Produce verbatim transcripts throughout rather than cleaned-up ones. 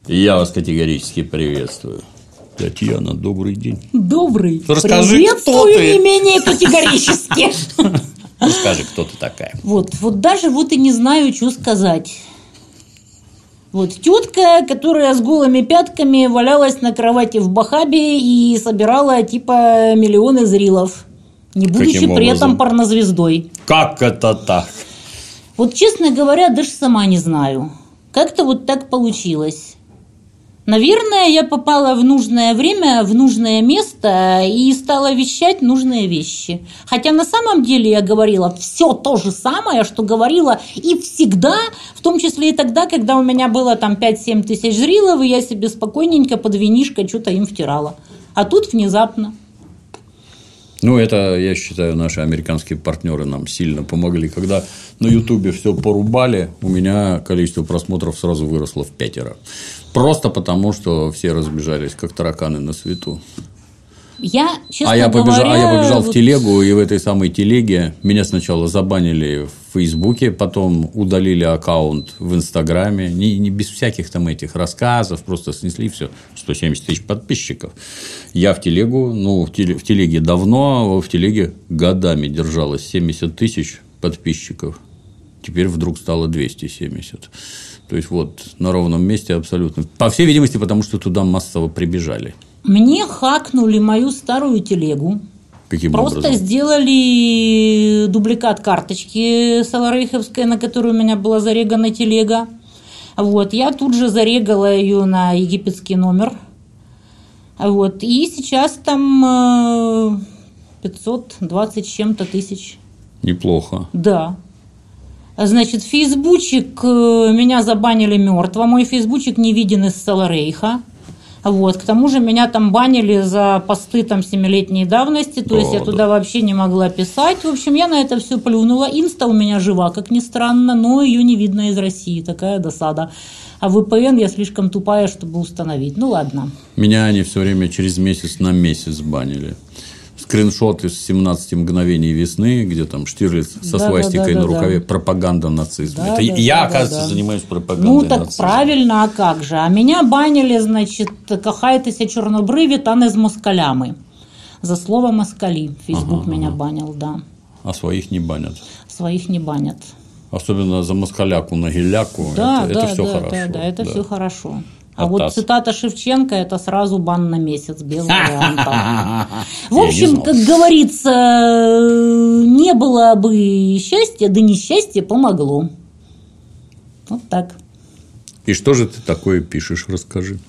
Я вас категорически приветствую. Татьяна, добрый день. Добрый. Расскажи, приветствую кто ты. Не менее категорически. Расскажи, кто ты такая. Вот, вот даже вот и не знаю, что сказать. Вот тетка, которая с голыми пятками валялась на кровати в Бахабе и собирала типа миллионы зрилов, не будучи Каким при образом? этом порнозвездой. Как это так? Вот, честно говоря, даже сама не знаю. Как-то вот так получилось. Наверное, я попала в нужное время, в нужное место и стала вещать нужные вещи. Хотя на самом деле я говорила все то же самое, что говорила и всегда, в том числе и тогда, когда у меня было там пять-семь тысяч зрилов, и я себе спокойненько под винишко что-то им втирала. А тут внезапно. Ну, это, я считаю, наши американские партнеры нам сильно помогли. Когда на Ютубе все порубали, у меня количество просмотров сразу выросло в пятеро. Просто потому, что все разбежались, как тараканы на свету. Я, честно а, я побежал, говоря, а я побежал вот... в телегу, и в этой самой телеге меня сначала забанили в Фейсбуке, потом удалили аккаунт в Инстаграме, не, не без всяких там этих рассказов, просто снесли все, сто семьдесят тысяч подписчиков. Я в телегу, ну, в, теле, в телеге давно, в телеге годами держалось семьдесят тысяч подписчиков, теперь вдруг стало двести семьдесят. То есть, вот на ровном месте абсолютно. По всей видимости, потому что туда массово прибежали. Мне хакнули мою старую телегу. Каким Просто образом? сделали дубликат карточки саларейховской, на которую у меня была зарегана телега. Вот. Я тут же зарегала ее на египетский номер. Вот. И сейчас там пятьсот двадцать с чем-то тысяч. Неплохо. Да. Значит, фейсбучик меня забанили мертво. Мой фейсбучик не виден из Саларейха. Вот. К тому же меня там банили за посты там семилетней давности. То да, есть я да. туда вообще не могла писать. В общем, я на это все плюнула. Инста у меня жива, как ни странно, но ее не видно из России. Такая досада. А ви пи эн я слишком тупая, чтобы установить. Ну ладно. Меня они все время через месяц на месяц банили. Скриншот из семнадцати мгновений весны, где там Штирлиц со да, свастикой да, да, на рукаве, да. пропаганда нацизма. Да, это да, я, да, оказывается, да. занимаюсь пропагандой Ну, так нацизма. правильно, а как же? А меня банили, значит, кахайтеся чорнобриві та не з москалями. За слово москали. Фейсбук ага, меня ага. банил, да. А своих не банят. Своих не банят. Особенно за москаляку на гиляку. Да, это, да, это все да, хорошо. да, да, это да. все хорошо. А Атас. вот цитата Шевченко – это сразу бан на месяц, без вариантов. В Я не общем, знал. как говорится, не было бы счастья, да несчастье помогло. Вот так. И что же ты такое пишешь, расскажи.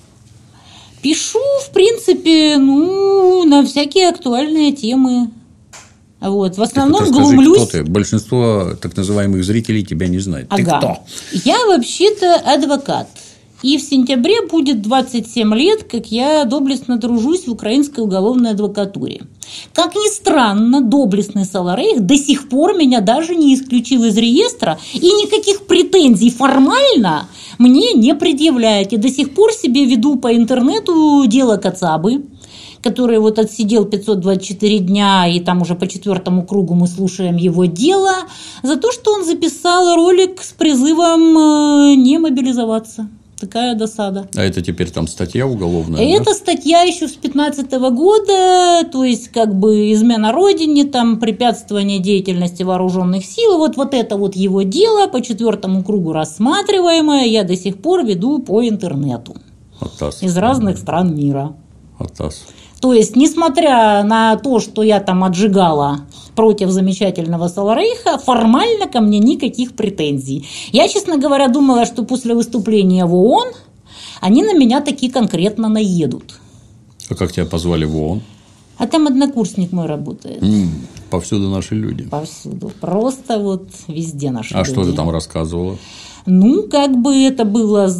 Пишу, в принципе, ну, на всякие актуальные темы. Вот. В основном Так вот расскажи, глумлюсь. кто ты? Большинство так называемых зрителей тебя не знает. Ты Ага. кто? Я вообще-то адвокат. И в сентябре будет двадцать семь лет, как я доблестно тружусь в украинской уголовной адвокатуре. Как ни странно, доблестный Саларейх до сих пор меня даже не исключил из реестра и никаких претензий формально мне не предъявляет. И до сих пор себе веду по интернету дело Кацабы, который вот отсидел пятьсот двадцать четыре дня, и там уже по четвертому кругу мы слушаем его дело, за то, что он записал ролик с призывом не мобилизоваться. Такая досада. А это теперь там статья уголовная? Это да? статья еще с пятнадцатого года, то есть как бы измена родине, там препятствование деятельности вооруженных сил. Вот, вот это вот его дело по четвертому кругу рассматриваемое я до сих пор веду по интернету. Атас. Из разных стран мира. Атас. То есть, несмотря на то, что я там отжигала против замечательного Саларейха, формально ко мне никаких претензий. Я, честно говоря, думала, что после выступления в ООН они на меня такие конкретно наедут. А как тебя позвали в ООН? А там однокурсник мой работает. М-м, повсюду наши люди. Повсюду. Просто вот везде наши А люди. что ты там рассказывала? Ну, как бы это было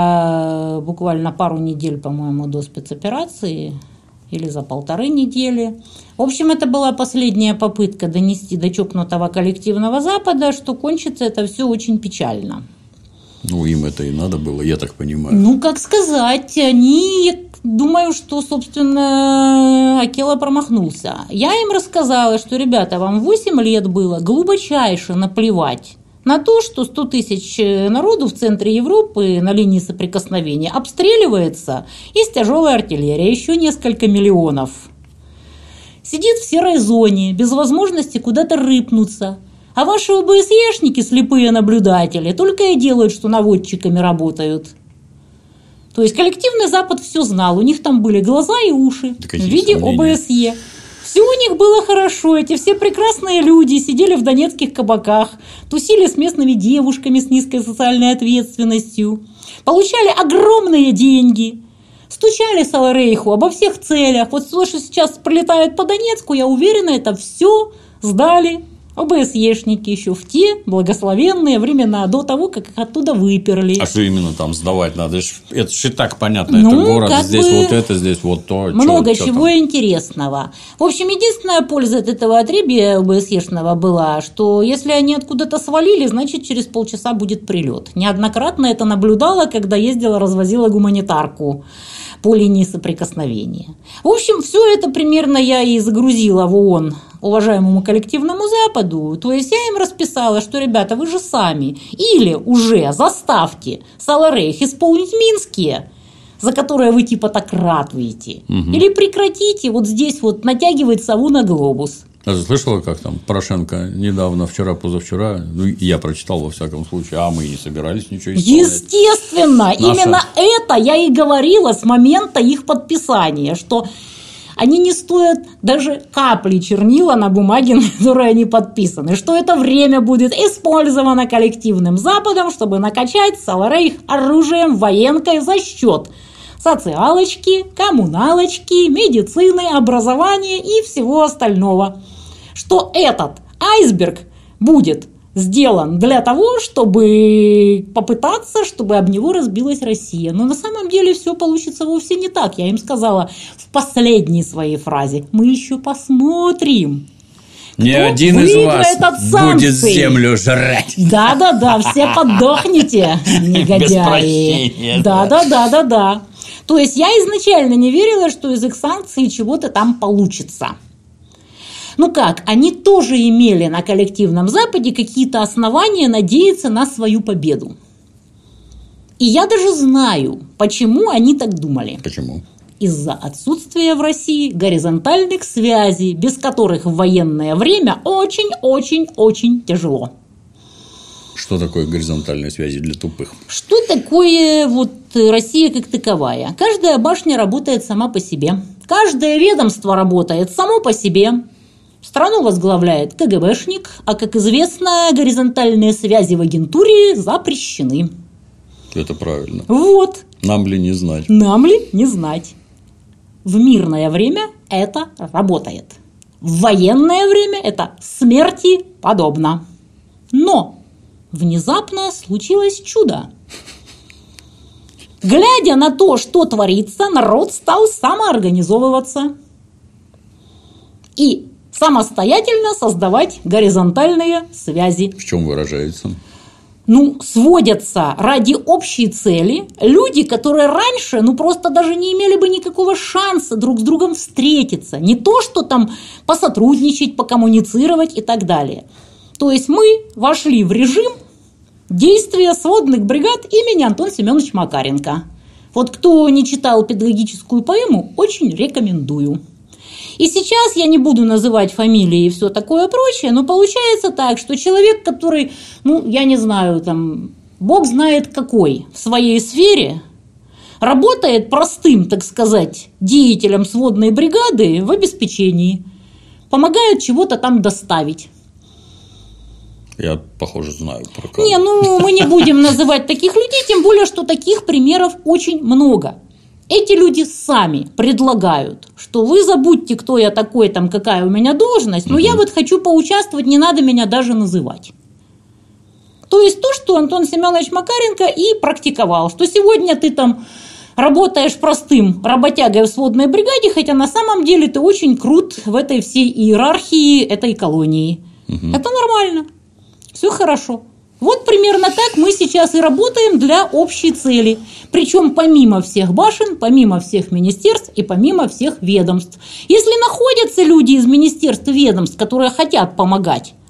за буквально пару недель, по-моему, до спецоперации. Или за полторы недели. В общем, это была последняя попытка донести до чокнутого коллективного Запада, что кончится это все очень печально. Ну, им это и надо было, я так понимаю. Ну, как сказать, они, думаю, что, собственно, Акела промахнулся. Я им рассказала, что, ребята, вам восемь лет было глубочайше наплевать на то, что сто тысяч народу в центре Европы на линии соприкосновения обстреливается из тяжелой артиллерии, еще несколько миллионов. Сидит в серой зоне, без возможности куда-то рыпнуться. А ваши ОБСЕшники, слепые наблюдатели, только и делают, что наводчиками работают. То есть коллективный Запад все знал, у них там были глаза и уши в виде ОБСЕ. Все у них было хорошо, эти все прекрасные люди сидели в донецких кабаках, тусили с местными девушками с низкой социальной ответственностью, получали огромные деньги, стучали Саларейху обо всех целях. Вот то, что сейчас прилетает по Донецку, я уверена, это все сдали ОБСЕшники еще в те благословенные времена, до того, как их оттуда выперли. А что именно там сдавать надо? Это же и так понятно, ну, это город, здесь вот это, здесь вот то. Много чё, чего чё интересного. В общем, единственная польза от этого отребья ОБСЕшного была, что если они откуда-то свалили, значит, через полчаса будет прилет. Неоднократно это наблюдала, когда ездила, развозила гуманитарку по линии соприкосновения. В общем, все это примерно я и загрузила в ООН уважаемому коллективному Западу. То есть я им расписала, что, ребята, вы же сами или уже заставьте Саларейх исполнить Минские, за которые вы типа так ратуете, угу. или прекратите вот здесь вот натягивать сову на глобус. А ты слышала, как там Порошенко недавно, вчера, позавчера, ну, я прочитал во всяком случае, а мы не собирались ничего исполнять. Естественно, Наша... именно это я и говорила с момента их подписания, что они не стоят даже капли чернила на бумаге, на которой они подписаны, что это время будет использовано коллективным Западом, чтобы накачать Саларейх оружием, военкой за счет социалочки, коммуналочки, медицины, образования и всего остального. Что этот айсберг будет сделан для того, чтобы попытаться, чтобы об него разбилась Россия. Но на самом деле все получится вовсе не так. Я им сказала в последней своей фразе: мы еще посмотрим. Ни один из вас будет землю жрать. Да-да-да, все подохнете, негодяи. Да-да-да-да-да. То есть я изначально не верила, что из их санкций чего-то там получится. Ну как, они тоже имели на коллективном Западе какие-то основания надеяться на свою победу. И я даже знаю, почему они так думали. Почему? Из-за отсутствия в России горизонтальных связей, без которых в военное время очень-очень-очень тяжело. Что такое горизонтальные связи для тупых? Что такое вот Россия как таковая? Каждая башня работает сама по себе. Каждое ведомство работает само по себе. Страну возглавляет КГБшник, а, как известно, горизонтальные связи в агентуре запрещены. Это правильно. Вот. Нам ли не знать? Нам ли не знать. В мирное время это работает. В военное время это смерти подобно. Но внезапно случилось чудо. Глядя на то, что творится, народ стал самоорганизовываться и самостоятельно создавать горизонтальные связи. В чем выражается? Ну, сводятся ради общей цели люди, которые раньше, ну, просто даже не имели бы никакого шанса друг с другом встретиться. Не то, что там посотрудничать, покоммуницировать и так далее. То есть мы вошли в режим действия сводных бригад имени Антон Семенович Макаренко. Вот кто не читал педагогическую поэму, очень рекомендую. И сейчас я не буду называть фамилии и все такое прочее, но получается так, что человек, который, ну, я не знаю, там, бог знает какой в своей сфере, работает простым, так сказать, деятелем сводной бригады в обеспечении, помогает чего-то там доставить. Я, похоже, знаю про кого. Не, ну, мы не будем называть таких людей, тем более, что таких примеров очень много. Эти люди сами предлагают, что вы забудьте, кто я такой, там, какая у меня должность, но угу. я вот хочу поучаствовать, не надо меня даже называть. То есть то, что Антон Семенович Макаренко и практиковал, что сегодня ты там работаешь простым работягой в сводной бригаде, хотя на самом деле ты очень крут в этой всей иерархии этой колонии. Угу. Это нормально, все хорошо. Вот примерно так мы сейчас и работаем для общей цели. Причем помимо всех башен, помимо всех министерств и помимо всех ведомств. Если находятся люди из министерств и ведомств, которые хотят помогать,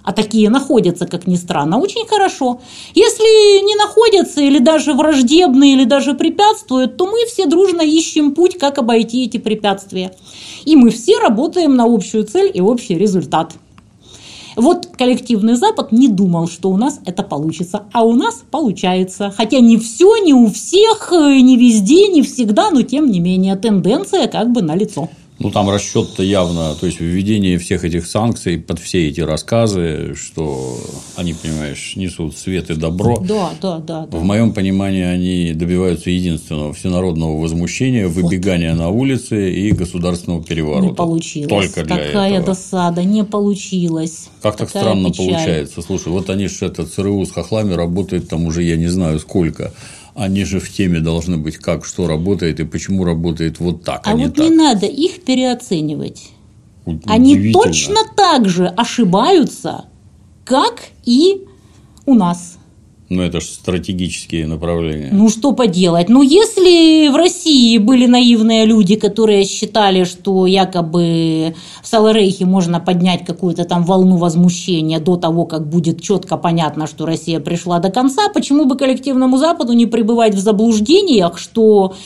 а такие находятся, как ни странно, очень хорошо. Если не находятся или даже враждебны, или даже препятствуют, то мы все дружно ищем путь, как обойти эти препятствия. И мы все работаем на общую цель и общий результат. Вот коллективный Запад не думал, что у нас это получится, а у нас получается. Хотя не все, не у всех, не везде, не всегда, но тем не менее тенденция как бы налицо. Ну, там расчет-то явно, то есть введение всех этих санкций под все эти рассказы, что они, понимаешь, несут свет и добро. Да, да, да. да. В моем понимании они добиваются единственного всенародного возмущения, выбегания вот. на улицы и государственного переворота. Не получилось. Только для Такая этого. досада, не получилось. Как так Такая странно печаль. получается. Слушай, вот они же это ЦРУ с хохлами работают там уже я не знаю сколько. Они же в теме должны быть, как что работает и почему работает вот так, а, а не вот так. Не надо их переоценивать. Они точно так же ошибаются, как и у нас. Ну, это же стратегические направления. Ну, что поделать? Ну, если в России были наивные люди, которые считали, что якобы в Саларейхе можно поднять какую-то там волну возмущения до того, как будет четко понятно, что Россия пришла до конца, почему бы коллективному Западу не пребывать в заблуждениях, что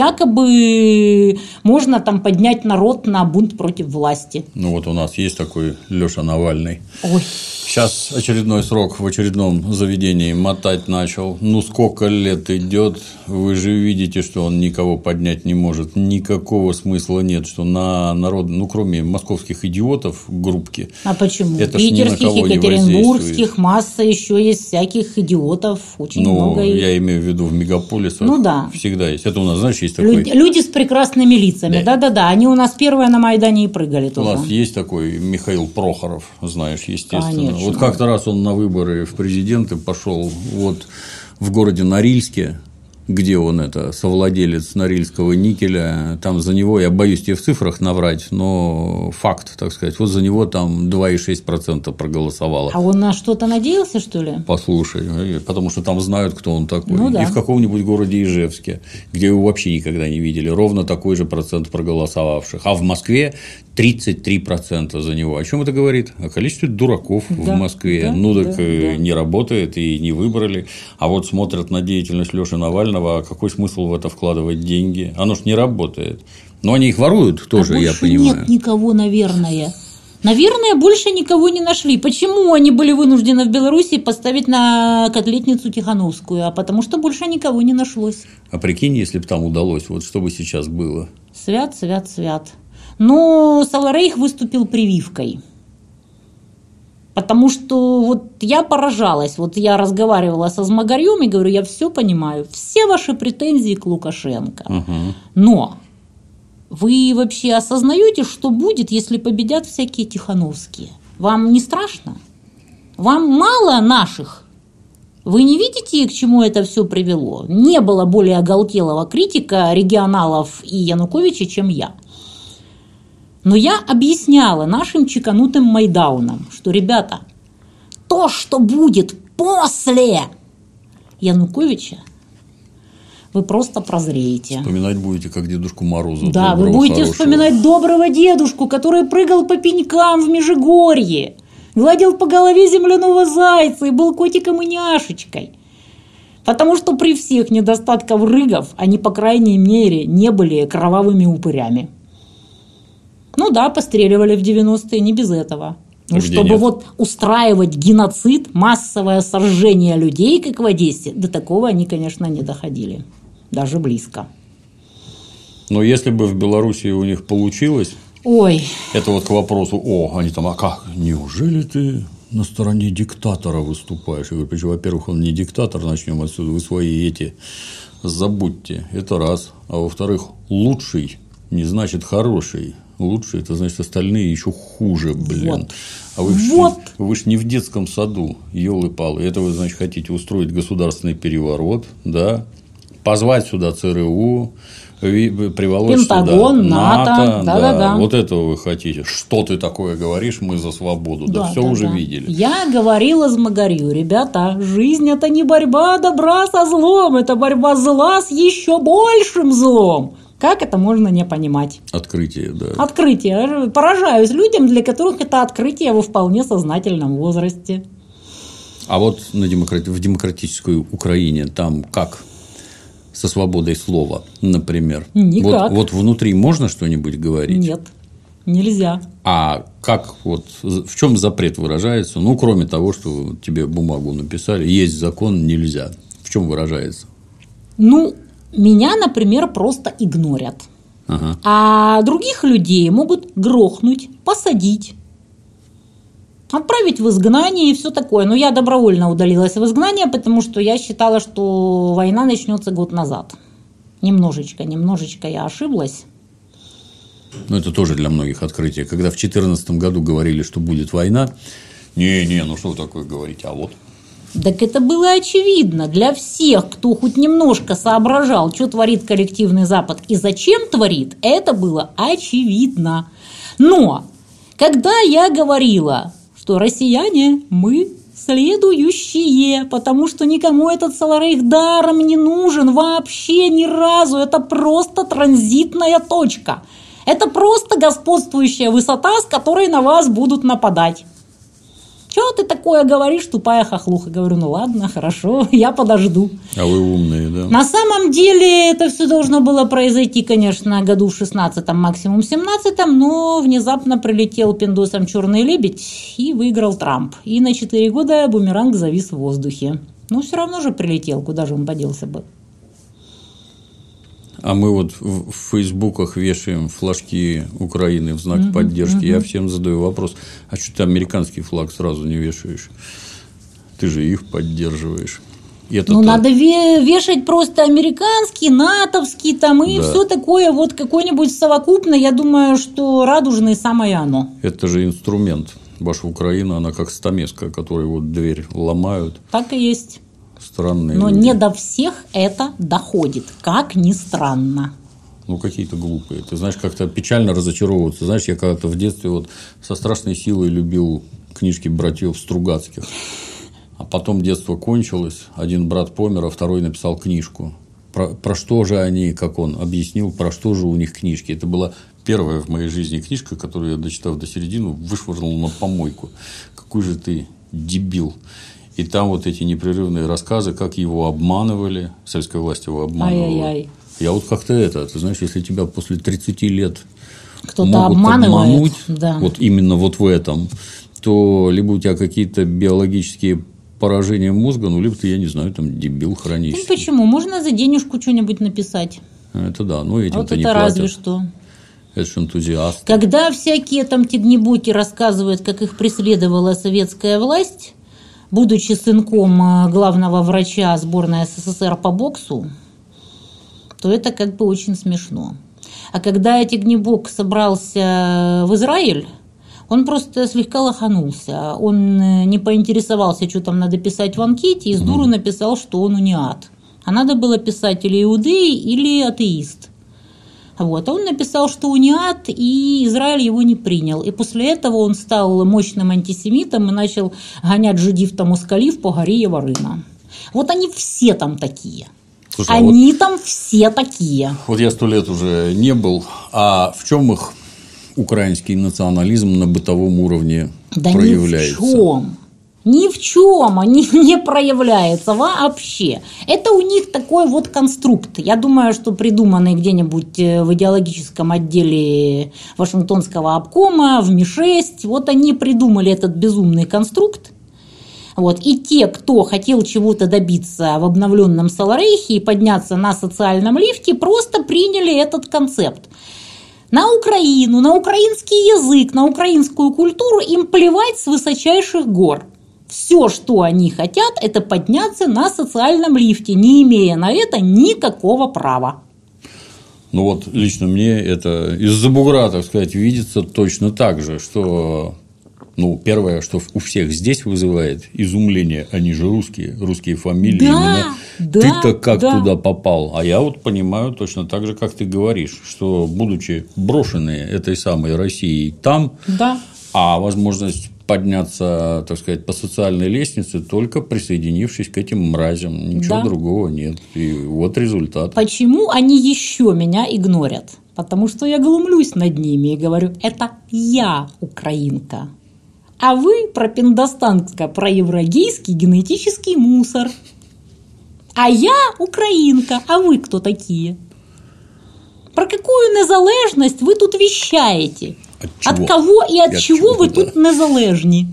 якобы можно там поднять народ на бунт против власти? Ну, вот у нас есть такой Леша Навальный. Ой. Сейчас очередной срок в очередном заведении мотать начал. Ну, сколько лет идет, вы же видите, что он никого поднять не может. Никакого смысла нет, что на народ, ну, кроме московских идиотов, группки. А почему? Это Питерских, екатеринбургских, масса еще есть всяких идиотов. Очень ну, много. Я имею в виду в мегаполисах. Ну, да. Всегда есть. Это у нас, знаешь, есть такой... Люди, люди с прекрасными лицами. Да-да-да. Они у нас первые на Майдане и прыгали тоже. У нас есть такой Михаил Прохоров, знаешь, естественно. Конечно. Вот как-то раз он на выборы в президенты пошел вот в городе Норильске, где он это, совладелец Норильского никеля, там за него, я боюсь тебе в цифрах наврать, но факт, так сказать, вот за него там два и шесть десятых процента проголосовало. А он на что-то надеялся, что ли? Послушай, потому что там знают, кто он такой. Ну, да. И в каком-нибудь городе Ижевске, где его вообще никогда не видели, ровно такой же процент проголосовавших. А в Москве тридцать три процента за него. О чем это говорит? О количестве дураков да, в Москве. Да, ну, так да, да. не работает и не выбрали. А вот смотрят на деятельность Леши Навального. А какой смысл в это вкладывать деньги? Оно ж не работает. Но они их воруют тоже, а я понимаю. Нет никого, наверное. Наверное, больше никого не нашли. Почему они были вынуждены в Беларуси поставить на котлетницу Тихановскую? А потому что больше никого не нашлось. А прикинь, если бы там удалось, вот что бы сейчас было? Свят, свят, свят. Но Саларейх выступил прививкой. Потому что вот я поражалась, вот я разговаривала со Змагарем и говорю, я все понимаю, все ваши претензии к Лукашенко, угу. но вы вообще осознаете, что будет, если победят всякие Тихановские? Вам не страшно? Вам мало наших? Вы не видите, к чему это все привело? Не было более оголтелого критика регионалов и Януковича, чем я. Но я объясняла нашим чеканутым майдаунам, что, ребята, то, что будет после Януковича, вы просто прозреете. Вспоминать будете, как Дедушку Мороза. Да, вы будете хорошего. Вспоминать доброго дедушку, который прыгал по пенькам в Межигорье, гладил по голове земляного зайца и был котиком и няшечкой. Потому что при всех недостатках рыгов они, по крайней мере, не были кровавыми упырями. Ну да, постреливали в девяностые, не без этого. Ну, чтобы нет? Вот устраивать геноцид, массовое сожжение людей, как в Одессе, до такого они, конечно, не доходили. Даже близко. Но если бы в Белоруссии у них получилось, Ой. это вот к вопросу, о, они там, а как, неужели ты на стороне диктатора выступаешь? Я говорю, почему, во-первых, он не диктатор, начнем отсюда, вы свои эти забудьте, это раз. А во-вторых, лучший не значит хороший. Лучше, это значит, остальные еще хуже, блин. Вот. А вы ж, вот. вы ж не в детском саду, елы-палы. Это вы, значит, хотите устроить государственный переворот, да? Позвать сюда ЦРУ, приволочь Пентагон, сюда НАТО. НАТО. Да, да, да. Вот этого вы хотите. Что ты такое говоришь, мы за свободу. Да, да все да, уже да. видели. Я говорила Змагарю, ребята, жизнь – это не борьба добра со злом, это борьба зла с еще большим злом. Как это можно не понимать? Открытие, да. Открытие. Поражаюсь людям, для которых это открытие во вполне сознательном возрасте. А вот на демократ... в демократической Украине там как со свободой слова, например? Никак. Вот, вот внутри можно что-нибудь говорить? Нет, нельзя. А как вот в чем запрет выражается? Ну, кроме того, что тебе бумагу написали, есть закон, нельзя. В чем выражается? Ну, меня, например, просто игнорят. Ага. А других людей могут грохнуть, посадить, отправить в изгнание и все такое. Но я добровольно удалилась в изгнание, потому что я считала, что война начнется год назад. Немножечко, немножечко я ошиблась. Ну, это тоже для многих открытие. Когда в две тысячи четырнадцатом году говорили, что будет война, не-не, ну что такое говорить, а вот. Так это было очевидно для всех, кто хоть немножко соображал, что творит коллективный Запад и зачем творит, это было очевидно. Но когда я говорила, что россияне мы следующие, потому что никому этот Саларейх даром не нужен вообще ни разу, это просто транзитная точка, это просто господствующая высота, с которой на вас будут нападать. Чего ты такое говоришь, тупая хохлуха? Говорю, ну ладно, хорошо, я подожду. А вы умные, да? На самом деле это все должно было произойти, конечно, году в шестнадцатом, максимум семнадцатом, но внезапно прилетел пиндосом черный лебедь и выиграл Трамп. И на четыре года бумеранг завис в воздухе. Но все равно же прилетел, куда же он поделся бы. А мы вот в фейсбуках вешаем флажки Украины в знак mm-hmm, поддержки. Mm-hmm. Я всем задаю вопрос, а что ты американский флаг сразу не вешаешь? Ты же их поддерживаешь. Ну, надо вешать просто американский, натовский там и да. все такое. Вот какой-нибудь совокупно, я думаю, что радужный самое оно. Это же инструмент. Ваша Украина, она как стамеска, которой вот дверь ломают. Так и есть. Странные Но люди. Не до всех это доходит, как ни странно. Ну, какие-то глупые. Ты знаешь, как-то печально разочаровываться. Знаешь, я когда-то в детстве вот со страшной силой любил книжки братьев Стругацких. А потом детство кончилось, один брат помер, а второй написал книжку. Про, про что же они, как он объяснил, про что же у них книжки. Это была первая в моей жизни книжка, которую я, дочитав до середины, вышвырнул на помойку. Какой же ты дебил. И там вот эти непрерывные рассказы, как его обманывали, сельская власть его обманывала. Ай-яй-яй. Я вот как-то это, ты знаешь, если тебя после тридцати лет кто-то могут обманывает, обмануть, да. вот именно вот в этом, то либо у тебя какие-то биологические поражения мозга, ну, либо ты, я не знаю, там дебил хронический. Ну, почему? Можно за денежку что-нибудь написать. Это да, но этим-то вот не это платят. Разве что. Это же энтузиаст. Когда всякие там тигнебоки рассказывают, как их преследовала советская власть, будучи сынком главного врача сборной СССР по боксу, то это как бы очень смешно. А когда Тигнебок собрался в Израиль, он просто слегка лоханулся. Он не поинтересовался, что там надо писать в анкете, и с дуру написал, что он униат. А надо было писать или иудей, или атеист. Вот. А он написал, что униат, и Израиль его не принял. И после этого он стал мощным антисемитом и начал гонять жидів та москалів по горі Яварина. Вот они все там такие. Слушай, они вот, там все такие. Вот я сто лет уже не был. А в чем их украинский национализм на бытовом уровне да проявляется? Ни в чем. Ни в чем они не проявляются вообще. Это у них такой вот конструкт. Я думаю, что придуманный где-нибудь в идеологическом отделе Вашингтонского обкома, в Ми шесть. Вот они придумали этот безумный конструкт. Вот. И те, кто хотел чего-то добиться в обновленном Саларейхе и подняться на социальном лифте, просто приняли этот концепт. На Украину, на украинский язык, на украинскую культуру им плевать с высочайших гор. Все, что они хотят, это подняться на социальном лифте, не имея на это никакого права. Ну вот лично мне это из-за бугра, так сказать, видится точно так же, что ну, первое, что у всех здесь вызывает изумление, они же русские, русские фамилии. Да, именно да, ты-то как да. туда попал? А я вот понимаю точно так же, как ты говоришь, что будучи брошенные этой самой Россией там, да. а возможность подняться, так сказать, по социальной лестнице, только присоединившись к этим мразям. Ничего да. другого нет. И вот результат. Почему они еще меня игнорят? Потому что я глумлюсь над ними и говорю, это я украинка. А вы пропиндостанско-проеврогейский генетический мусор. А я украинка. А вы кто такие? Про какую незалежність ви тут вещаете? От, от кого и от, и от чего, чего вы да. тут незалежні?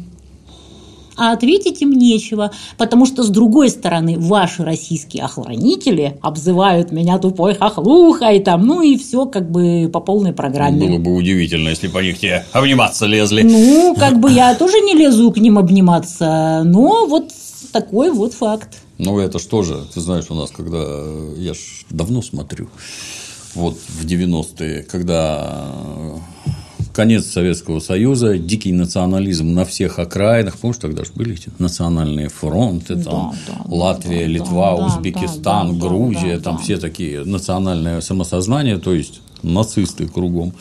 А ответить им нечего, потому что, с другой стороны, ваши российские охранители обзывают меня тупой хохлухой, там, ну и все как бы по полной программе. Было бы удивительно, если бы они к тебе обниматься лезли. Ну, как бы я тоже не лезу к ним обниматься, но вот такой вот факт. Ну, это ж тоже, ты знаешь, у нас, когда, я ж давно смотрю, вот в девяностые, когда конец Советского Союза, дикий национализм на всех окраинах. Помнишь, тогда же были эти национальные фронты, там, да, да, Латвия, да, Литва, да, Узбекистан, да, Грузия, да, там да. все такие национальное самосознание, то есть нацисты кругом.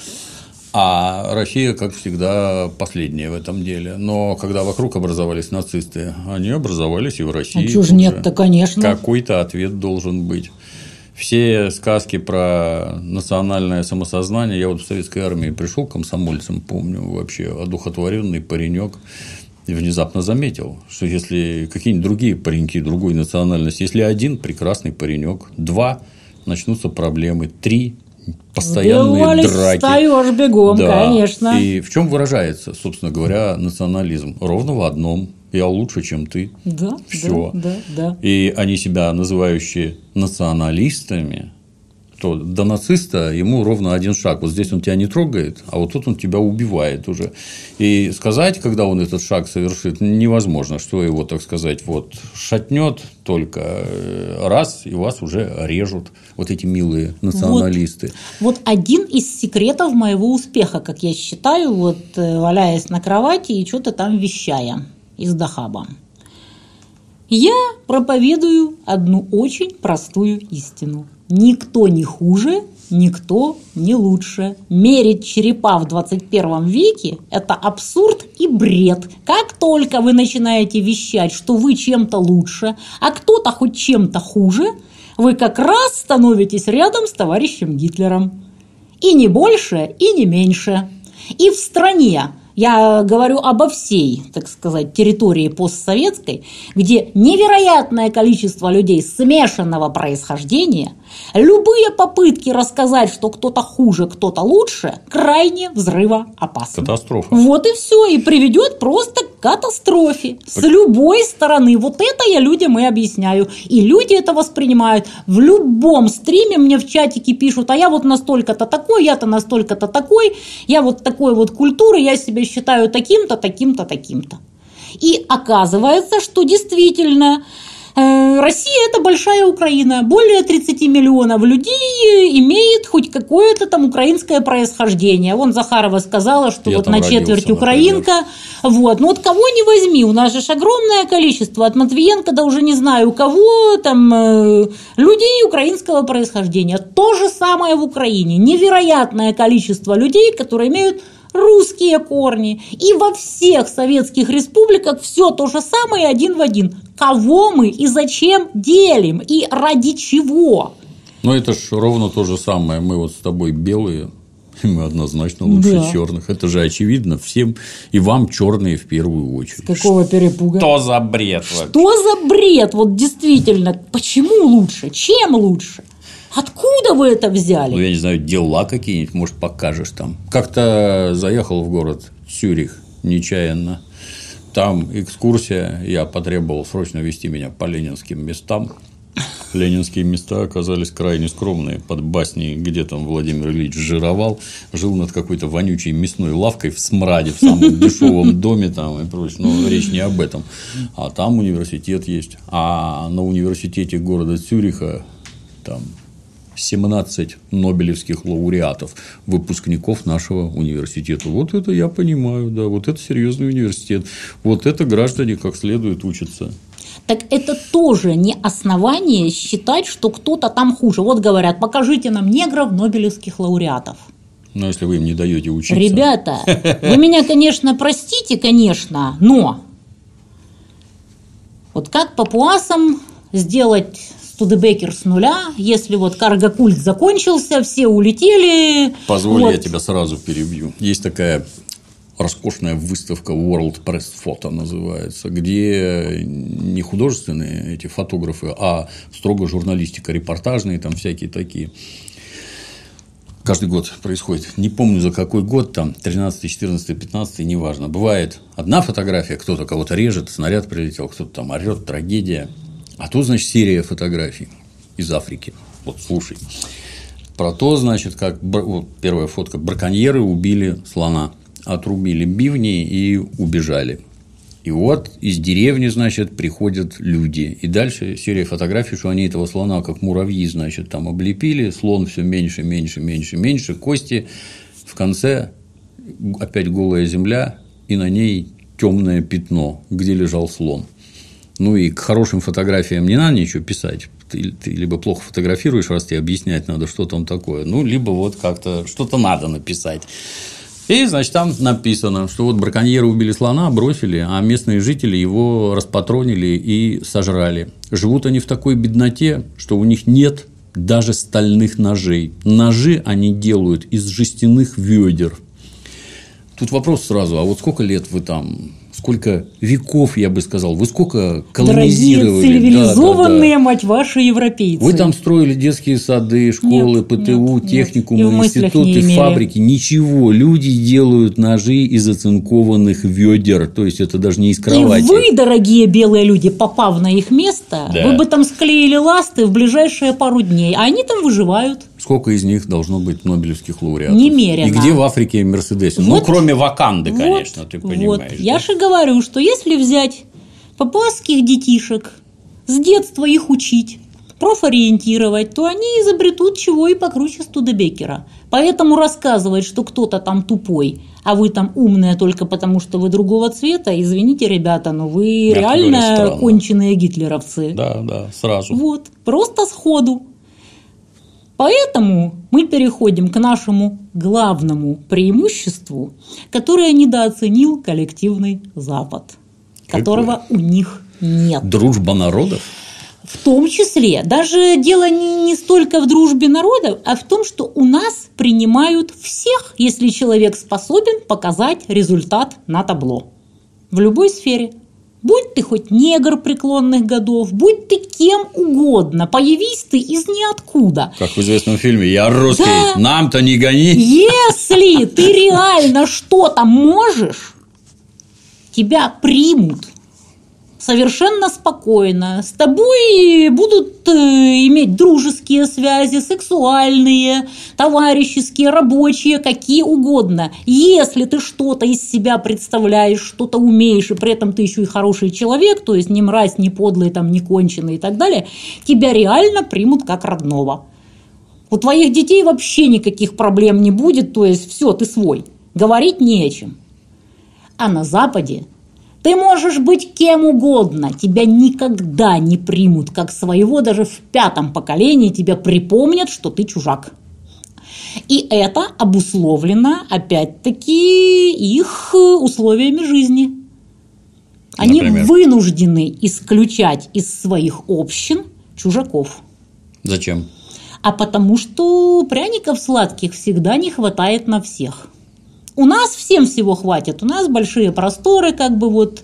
А Россия, как всегда, последняя в этом деле. Но когда вокруг образовались нацисты, они образовались и в России. А чего же нет-то, конечно. Какой-то ответ должен быть. Все сказки про национальное самосознание. Я вот в советской армии пришел комсомольцем, помню, вообще одухотворенный паренек, и внезапно заметил, что если какие-нибудь другие пареньки другой национальности, если один прекрасный паренек, два начнутся проблемы, три постоянные Вывались, драки. Встаешь бегом, да. конечно. И в чем выражается, собственно говоря, национализм? Ровно в одном. Я лучше, чем ты. Да, все. Да, да, да. И они себя называющие националистами, то до нациста ему ровно один шаг. Вот здесь он тебя не трогает, а вот тут он тебя убивает уже. И сказать, когда он этот шаг совершит, невозможно, что его, так сказать, вот шатнет только раз, и вас уже режут вот эти милые националисты. Вот, вот один из секретов моего успеха, как я считаю, вот валяясь на кровати и что-то там вещая из Дахаба. Я проповедую одну очень простую истину. Никто не хуже, никто не лучше. Мерить черепа в двадцать первом веке – это абсурд и бред. Как только вы начинаете вещать, что вы чем-то лучше, а кто-то хоть чем-то хуже, вы как раз становитесь рядом с товарищем Гитлером. И не больше, и не меньше. И в стране, я говорю обо всей, так сказать, территории постсоветской, где невероятное количество людей смешанного происхождения, любые попытки рассказать, что кто-то хуже, кто-то лучше, крайне взрывоопасны. Катастрофа. Вот и все, и приведет просто к катастрофе. С любой стороны. Вот это я людям и объясняю. И люди это воспринимают. В любом стриме мне в чатике пишут, а я вот настолько-то такой, я-то настолько-то такой, я вот такой вот культуры, я себя считаю таким-то, таким-то, таким-то. И оказывается, что действительно Россия – это большая Украина. Более тридцать миллионов людей имеет хоть какое-то там украинское происхождение. Вон Захарова сказала, что я вот на четверть родился, украинка. Вот. Ну вот кого не возьми, у нас же огромное количество. От Матвиенко до уже не знаю у кого там э, людей украинского происхождения. То же самое в Украине. Невероятное количество людей, которые имеют русские корни. И во всех советских республиках все то же самое один в один. Кого мы и зачем делим? И ради чего? Ну, это ж ровно то же самое. Мы вот с тобой белые, и мы однозначно лучше да. черных. Это же очевидно всем. И вам черные в первую очередь. С какого перепуга? Что за бред? Что за бред? Вот действительно, почему лучше? Чем лучше? Откуда вы это взяли? Ну, я не знаю, дела какие-нибудь, может, покажешь там. Как-то заехал в город Цюрих нечаянно. Там экскурсия, я потребовал срочно вести меня по ленинским местам. Ленинские места оказались крайне скромные. Под басней, где там Владимир Ильич жировал, жил над какой-то вонючей мясной лавкой в смраде, в самом дешевом доме там и прочее. Но речь не об этом. А там университет есть. А на университете города Цюриха там семнадцать нобелевских лауреатов, выпускников нашего университета. Вот это я понимаю, да, вот это серьезный университет. Вот это граждане как следует учатся. Так это тоже не основание считать, что кто-то там хуже. Вот говорят, покажите нам негров нобелевских лауреатов. Но если вы им не даете учиться. Ребята, вы меня, конечно, простите, конечно, но вот как папуасам сделать Студебекер с нуля, если вот карго-культ закончился, все улетели. Позволь, вот. я тебя сразу перебью. Есть такая роскошная выставка World Press Photo называется, где не художественные эти фотографы, а строго журналистика, репортажные, там всякие такие. Каждый год происходит. Не помню, за какой год, там, тринадцатый, четырнадцатый, пятнадцатый, неважно. Бывает одна фотография, кто-то кого-то режет, снаряд прилетел, кто-то там орет, трагедия. А тут, значит, серия фотографий из Африки. Вот, слушай. Про то, значит, как вот, первая фотка. Браконьеры убили слона, отрубили бивни и убежали. И вот из деревни, значит, приходят люди. И дальше серия фотографий, что они этого слона, как муравьи, значит, там облепили. Слон все меньше, меньше, меньше, меньше. Кости. В конце опять голая земля, и на ней темное пятно, где лежал слон. Ну и к хорошим фотографиям не надо ничего писать. Ты, ты либо плохо фотографируешь, раз тебе объяснять надо, что там такое. Ну, либо вот как-то что-то надо написать. И, значит, там написано, что вот браконьеры убили слона, бросили, а местные жители его распатронили и сожрали. Живут они в такой бедноте, что у них нет даже стальных ножей. Ножи они делают из жестяных ведер. Тут вопрос сразу, а вот сколько лет вы там, сколько веков, я бы сказал, вы сколько колонизировали? Дорогие цивилизованные, да, да, да. мать ваши, европейцы. Вы там строили детские сады, школы, нет, ПТУ, нет, техникумы, нет. институты, фабрики. Ничего. Люди делают ножи из оцинкованных ведер. То есть, это даже не из кровати. И вы, дорогие белые люди, попав на их место, да. вы бы там склеили ласты в ближайшие пару дней, а они там выживают. Сколько из них должно быть нобелевских лауреатов? Немерено. И где в Африке Мерседесы? Вот, ну, кроме Ваканды, конечно, вот, ты понимаешь. Вот. Да? Я же говорю, что если взять папуасских детишек, с детства их учить, профориентировать, то они изобретут чего и покруче Студебекера. Поэтому рассказывать, что кто-то там тупой, а вы там умные только потому, что вы другого цвета, извините, ребята, но вы мягко реально говоря, конченые гитлеровцы. Да, да, сразу. Вот, просто сходу. Поэтому мы переходим к нашему главному преимуществу, которое недооценил коллективный Запад, какое? Которого у них нет. Дружба народов? В том числе. Даже дело не, не столько в дружбе народов, а в том, что у нас принимают всех, если человек способен показать результат на табло. В любой сфере. Будь ты хоть негр преклонных годов, будь ты кем угодно, появись ты из ниоткуда. Как в известном фильме «Я русский, да. Нам-то не гони». Если ты реально что-то можешь, тебя примут совершенно спокойно. С тобой будут иметь дружеские связи, сексуальные, товарищеские, рабочие, какие угодно. Если ты что-то из себя представляешь, что-то умеешь, и при этом ты еще и хороший человек, то есть не мразь, не подлый, там, не конченый и так далее, тебя реально примут как родного. У твоих детей вообще никаких проблем не будет, то есть все, ты свой. Говорить не о чем. А на Западе ты можешь быть кем угодно, тебя никогда не примут как своего, даже в пятом поколении тебя припомнят, что ты чужак. И это обусловлено, опять-таки, их условиями жизни. Они Например? вынуждены исключать из своих общин чужаков. Зачем? А потому что пряников сладких всегда не хватает на всех. У нас всем всего хватит, у нас большие просторы, как бы вот.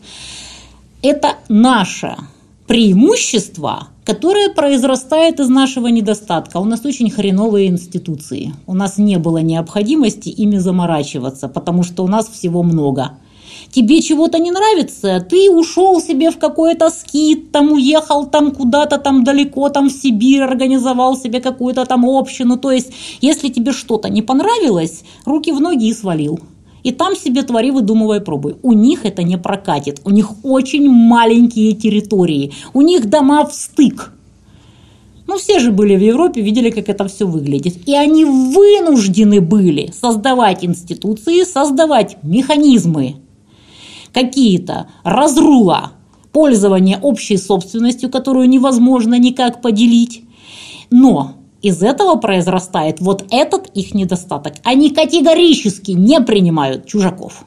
Это наше преимущество, которое произрастает из нашего недостатка. У нас очень хреновые институции. У нас не было необходимости ими заморачиваться, потому что у нас всего много. Тебе чего-то не нравится, ты ушел себе в какой-то скит, там уехал там куда-то там далеко, там в Сибирь, организовал себе какую-то там общину. То есть, если тебе что-то не понравилось, руки в ноги и свалил. И там себе твори, выдумывай, пробуй. У них это не прокатит. У них очень маленькие территории. У них дома в стык. Ну, все же были в Европе, видели, как это все выглядит. И они вынуждены были создавать институции, создавать механизмы какие-то, разрула, пользование общей собственностью, которую невозможно никак поделить. Но из этого произрастает вот этот их недостаток. Они категорически не принимают чужаков.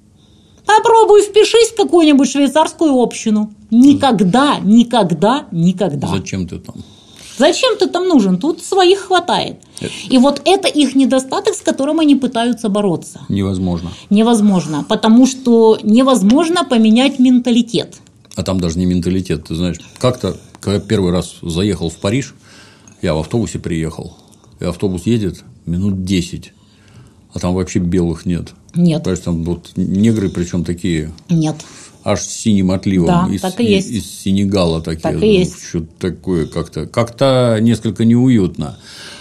Попробуй впишись в какую-нибудь швейцарскую общину. Никогда, никогда, никогда. Зачем ты там? Зачем ты там нужен? Тут своих хватает. Это... И вот это их недостаток, с которым они пытаются бороться. Невозможно. Невозможно, потому что невозможно поменять менталитет. А там даже не менталитет, ты знаешь. Как-то, когда первый раз заехал в Париж, я в автобусе приехал, и автобус едет минут десять, а там вообще белых нет. Нет. То есть там вот негры, причем такие. Нет. Аж с синим отливом. Да, из, так и есть. Из Сенегала такие. Так и ну, есть. Что-то такое как-то. Как-то несколько неуютно.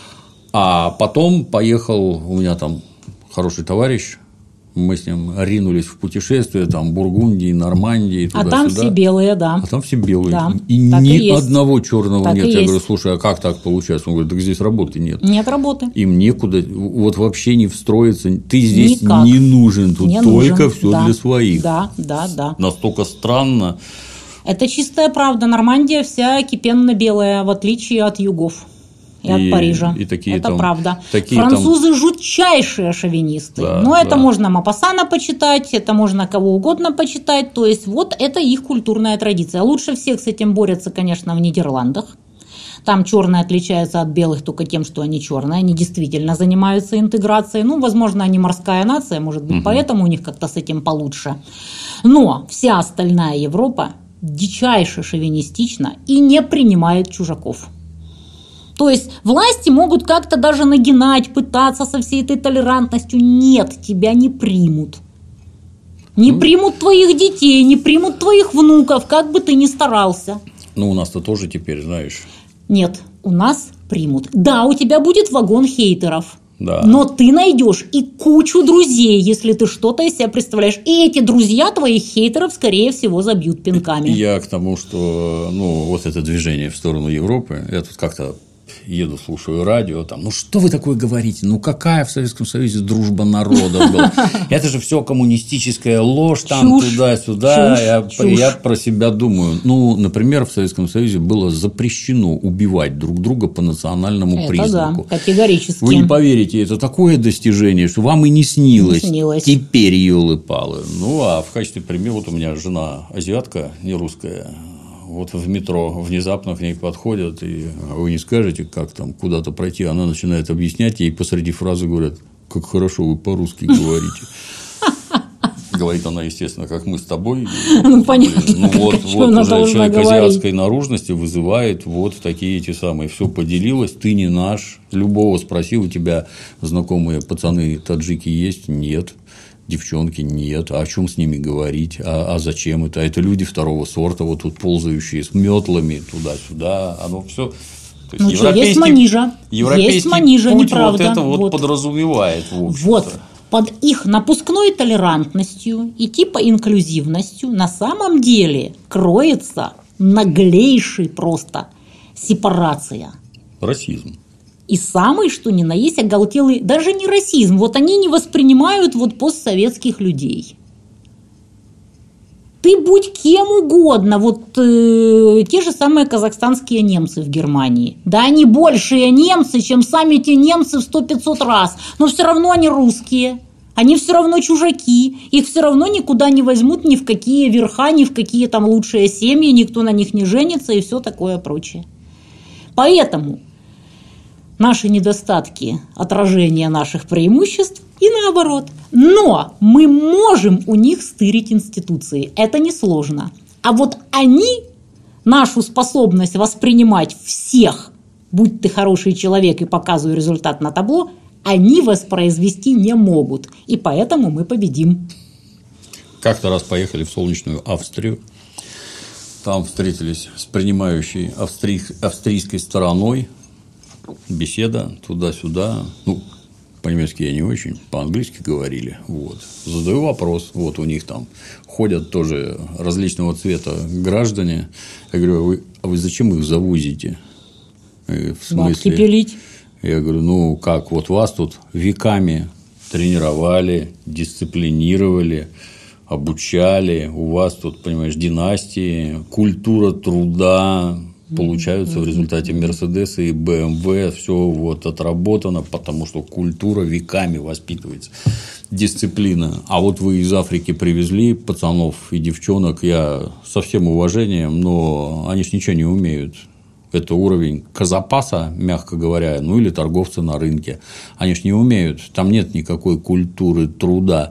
А потом поехал, у меня там хороший товарищ, мы с ним ринулись в путешествие, там, Бургундии, Нормандии, туда-сюда. А там все белые, да. А там все белые. Да, и ни и одного черного так нет. Я есть. говорю, слушай, а как так получается? Он говорит, так здесь работы нет. Нет работы. Им некуда, вот вообще не встроиться. Ты здесь Никак. не нужен, тут не только нужен. все да. для своих. Да, да, да. Настолько странно. Это чистая правда. Нормандия вся кипенно-белая, в отличие от югов. И, и от Парижа. И такие это там, правда. Такие Французы там... жутчайшие шовинисты. Да, Но это да. можно Мопассана почитать, это можно кого угодно почитать. То есть, вот это их культурная традиция. Лучше всех с этим борются, конечно, в Нидерландах. Там черные отличаются от белых только тем, что они черные. Они действительно занимаются интеграцией. Ну, возможно, они морская нация, может быть, угу. поэтому у них как-то с этим получше. Но вся остальная Европа дичайше шовинистична и не принимает чужаков. То есть власти могут как-то даже нагинать, пытаться со всей этой толерантностью. Нет, тебя не примут. Не ну, примут твоих детей, не примут твоих внуков, как бы ты ни старался. Ну, у нас-то тоже теперь, знаешь. Нет, у нас примут. Да, у тебя будет вагон хейтеров. Да. Но ты найдешь и кучу друзей, если ты что-то из себя представляешь. И эти друзья твоих хейтеров, скорее всего, забьют пинками. Я к тому, что ну, вот это движение в сторону Европы, я тут как-то еду, слушаю радио, там, ну что вы такое говорите? Ну какая в Советском Союзе дружба народов была? Это же все коммунистическая ложь, там туда-сюда. Я, я про себя думаю. Ну, например, в Советском Союзе было запрещено убивать друг друга по национальному это признаку. Да, категорически. Вы не поверите, это такое достижение, что вам и не снилось. Не снилось. Теперь елы-палы. Ну, а в качестве примера, вот у меня жена азиатка, не русская. Вот в метро внезапно к ней подходят, и вы не скажете, как там куда-то пройти. Она начинает объяснять, ей посреди фразы говорят, как хорошо вы по-русски говорите. Говорит она, естественно, как мы с тобой. Ну, понятно. Ну, вот, вот уже человек азиатской наружности вызывает вот такие эти самые. Все поделилось, ты не наш. Любого спросил, у тебя знакомые пацаны таджики есть? Нет. Девчонки нет, а о чем с ними говорить, а, а зачем это? Это люди второго сорта, вот тут ползающие с метлами туда-сюда, оно все. Ну что, есть манижа, европейский есть манижа, путь неправда. Вот это вот, вот подразумевает. Вот, под их напускной толерантностью и типа инклюзивностью на самом деле кроется наглейший просто сепарация. Расизм. И самый, что ни на есть, оголтелый, даже не расизм, вот они не воспринимают вот постсоветских людей. Ты будь кем угодно, вот э, те же самые казахстанские немцы в Германии. Да они большие немцы, чем сами те немцы в сто-пятьсот раз, но все равно они русские. Они все равно чужаки, их все равно никуда не возьмут, ни в какие верха, ни в какие там лучшие семьи, никто на них не женится и все такое прочее. Поэтому наши недостатки – отражение наших преимуществ и наоборот. Но мы можем у них стырить институции. Это несложно. А вот они нашу способность воспринимать всех, будь ты хороший человек и показывай результат на табло, они воспроизвести не могут. И поэтому мы победим. Как-то раз поехали в солнечную Австрию. Там встретились с принимающей австрий... австрийской стороной. Беседа туда-сюда. Ну, по-немецки я не очень, по-английски говорили. Вот. Задаю вопрос. Вот у них там ходят тоже различного цвета граждане. Я говорю, а вы, а вы зачем их завозите? В смысле? Бабки пилить. Я говорю, ну как, вот вас тут веками тренировали, дисциплинировали, обучали. У вас тут, понимаешь, династии, культура труда. получаются в результате Мерседеса и бэ эм вэ. Все вот отработано, потому что культура веками воспитывается. Дисциплина. А вот вы из Африки привезли пацанов и девчонок, я со всем уважением, но они ж ничего не умеют. Это уровень казапаса, мягко говоря, ну или торговцы на рынке. Они ж не умеют, там нет никакой культуры труда.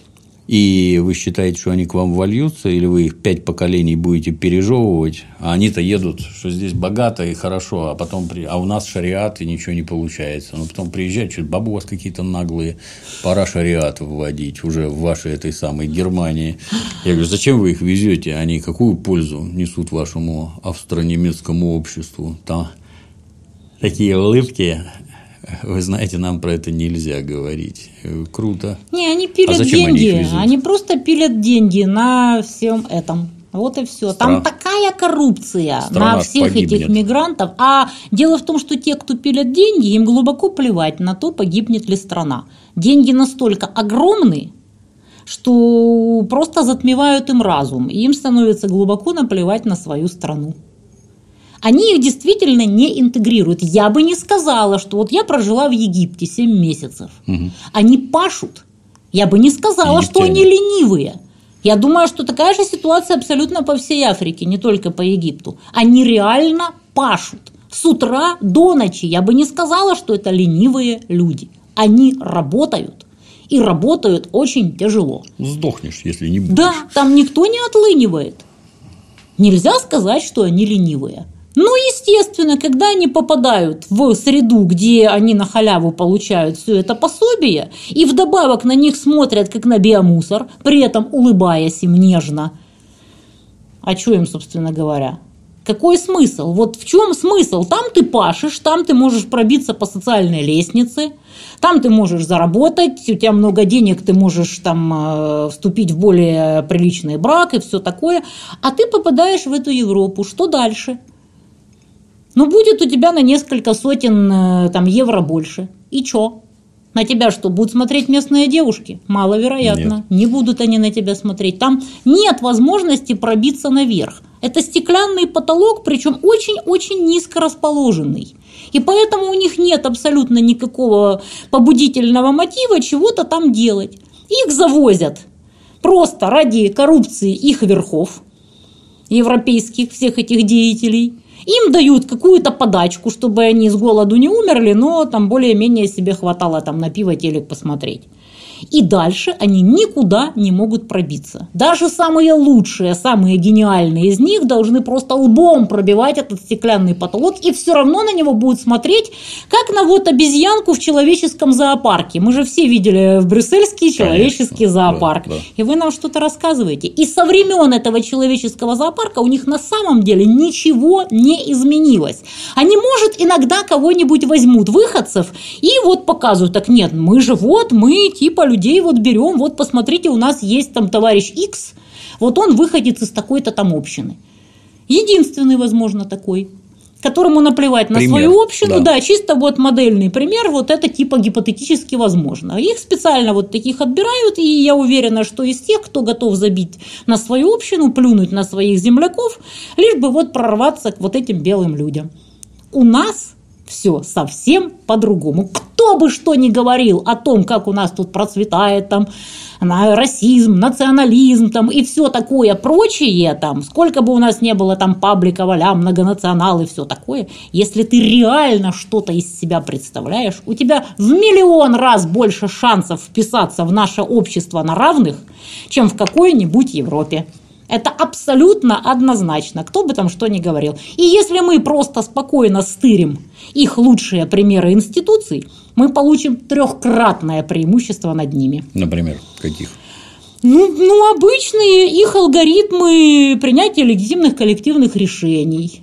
И вы считаете, что они к вам вольются, или вы их пять поколений будете пережевывать, а они-то едут, что здесь богато и хорошо, а потом при... а у нас шариат, и ничего не получается. Но потом приезжают, что бабы у вас какие-то наглые, пора шариат вводить уже в вашей этой самой Германии. Я говорю, зачем вы их везете? Они какую пользу несут вашему австро-немецкому обществу? Там такие улыбки. Вы знаете, нам про это нельзя говорить. Круто. Не, они пилят а деньги. Они, они просто пилят деньги на всем этом. Вот и все. Там такая коррупция Страна на всех погибнет. Этих мигрантов. А дело в том, что те, кто пилят деньги, им глубоко плевать на то, погибнет ли страна. Деньги настолько огромны, что просто затмевают им разум. И им становится глубоко наплевать на свою страну. Они их действительно не интегрируют. Я бы не сказала, что вот я прожила в Египте семь месяцев. Угу. Они пашут. Я бы не сказала, Египтяне. Что они ленивые. Я думаю, что такая же ситуация абсолютно по всей Африке, не только по Египту. Они реально пашут. С утра до ночи. Я бы не сказала, что это ленивые люди. Они работают. И работают очень тяжело. Сдохнешь, если не будешь. Да, там никто не отлынивает. Нельзя сказать, что они ленивые. Ну, естественно, когда они попадают в среду, где они на халяву получают все это пособие, и вдобавок на них смотрят, как на биомусор, при этом улыбаясь им нежно. А что им, собственно говоря? Какой смысл? Вот в чем смысл? Там ты пашешь, там ты можешь пробиться по социальной лестнице, там ты можешь заработать, у тебя много денег, ты можешь там вступить в более приличный брак и все такое, а ты попадаешь в эту Европу. Что дальше? Ну, будет у тебя на несколько сотен там, евро больше. И чё? На тебя что, будут смотреть местные девушки? Маловероятно. Нет. Не будут они на тебя смотреть. Там нет возможности пробиться наверх. Это стеклянный потолок, причем очень-очень низко расположенный. И поэтому у них нет абсолютно никакого побудительного мотива чего-то там делать. Их завозят просто ради коррупции их верхов, европейских всех этих деятелей. Им дают какую-то подачку, чтобы они с голоду не умерли, но там более-менее себе хватало там, на пиво, телек посмотреть. И дальше они никуда не могут пробиться. Даже самые лучшие, самые гениальные из них должны просто лбом пробивать этот стеклянный потолок, и все равно на него будут смотреть, как на вот обезьянку в человеческом зоопарке. Мы же все видели в брюссельский человеческий Конечно, зоопарк. Да, да. И вы нам что-то рассказываете. И со времен этого человеческого зоопарка у них на самом деле ничего не изменилось. Они, может, иногда кого-нибудь возьмут, выходцев, и вот показывают, так нет, мы же вот, мы типа людей вот берем, вот посмотрите, у нас есть там товарищ X, вот он выходит из такой-то там общины. Единственный, возможно, такой, которому наплевать на пример, свою общину, да. да, чисто вот модельный пример, вот это типа гипотетически возможно. Их специально вот таких отбирают, и я уверена, что из тех, кто готов забить на свою общину, плюнуть на своих земляков, лишь бы вот прорваться к вот этим белым людям. У нас все совсем по-другому. Кто бы что ни говорил о том, как у нас тут процветает там расизм, национализм там, и все такое прочее, там, сколько бы у нас не было там паблика, валя, многонационал и все такое, если ты реально что-то из себя представляешь, у тебя в миллион раз больше шансов вписаться в наше общество на равных, чем в какой-нибудь Европе. Это абсолютно однозначно, кто бы там что ни говорил. И если мы просто спокойно стырим их лучшие примеры институций, мы получим трехкратное преимущество над ними. Например, каких? Ну, ну, обычные их алгоритмы принятия легитимных коллективных решений.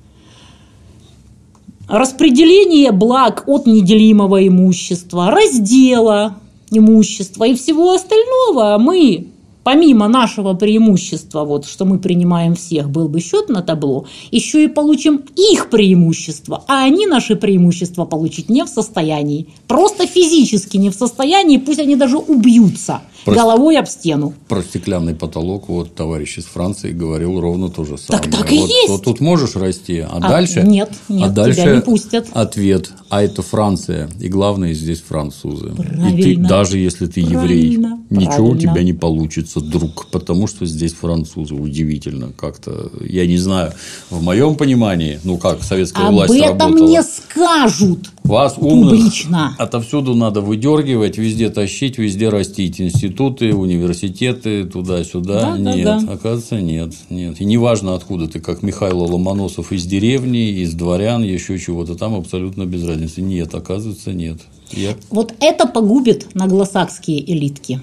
Распределение благ от неделимого имущества, раздела имущества и всего остального мы помимо нашего преимущества, вот, что мы принимаем всех, был бы счет на табло, еще и получим их преимущество, а они наши преимущества получить не в состоянии. Просто физически не в состоянии, пусть они даже убьются про... головой об стену. Про стеклянный потолок вот товарищ из Франции говорил ровно то же самое. Так так и вот, есть. Вот тут можешь расти, а, а дальше... Нет, нет, а дальше тебя не пустят. Ответ, а это Франция, и главное здесь французы. Правильно. И ты, даже если ты еврей, Правильно. ничего Правильно. у тебя не получится, друг, потому что здесь французы. Удивительно как-то. Я не знаю, в моем понимании, ну как советская Об власть этом работала. не скажут. Вас умных публично. Отовсюду надо выдергивать, везде тащить, везде растить. Институты, университеты, туда-сюда. Да, да, нет, да. оказывается, нет, нет. И неважно, откуда ты, как Михаил Ломоносов из деревни, из дворян, еще чего-то там, абсолютно без разницы. Нет, оказывается, нет. Я... Вот это погубит англосакские элитки.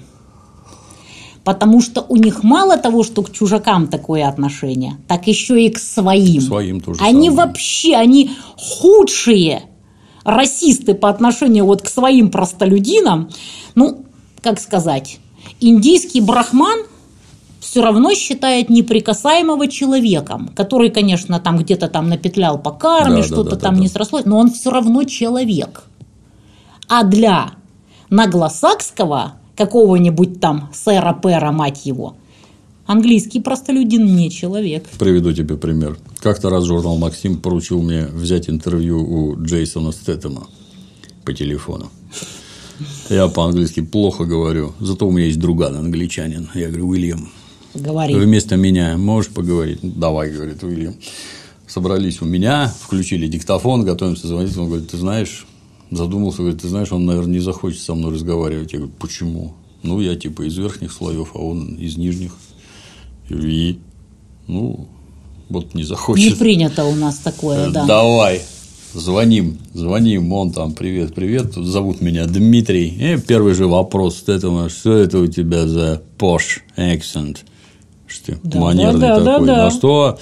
Потому что у них мало того, что к чужакам такое отношение, так еще и к своим. К своим тоже Они самое. вообще, они худшие расисты по отношению вот к своим простолюдинам. Ну, как сказать, индийский брахман все равно считает неприкасаемого человеком, который, конечно, там где-то там напетлял по карме, Да, что-то да, да, там да, не да. срослось, но он все равно человек. А для наглосакского какого-нибудь там сэра-пэра, мать его, английский простолюдин не человек. Приведу тебе пример. Как-то раз журнал «Максим» поручил мне взять интервью у Джейсона Стэтэма по телефону. Я по-английски плохо говорю, зато у меня есть друган англичанин. Я говорю: Уильям, Говори. вместо меня можешь поговорить? Давай, говорит Уильям. Собрались у меня, включили диктофон, готовимся звонить. Он говорит: ты знаешь, задумался, говорит: ты знаешь, он, наверное, не захочет со мной разговаривать. Я говорю: почему? Ну, я типа из верхних слоев, а он из нижних. И, ну, вот не захочет. Не принято у нас такое, да. Давай, звоним, звоним, он там: привет, привет, тут зовут меня Дмитрий. И первый же вопрос: это, что это у тебя за posh accent? Что ты Да, манерный да, да, такой? да, да. На что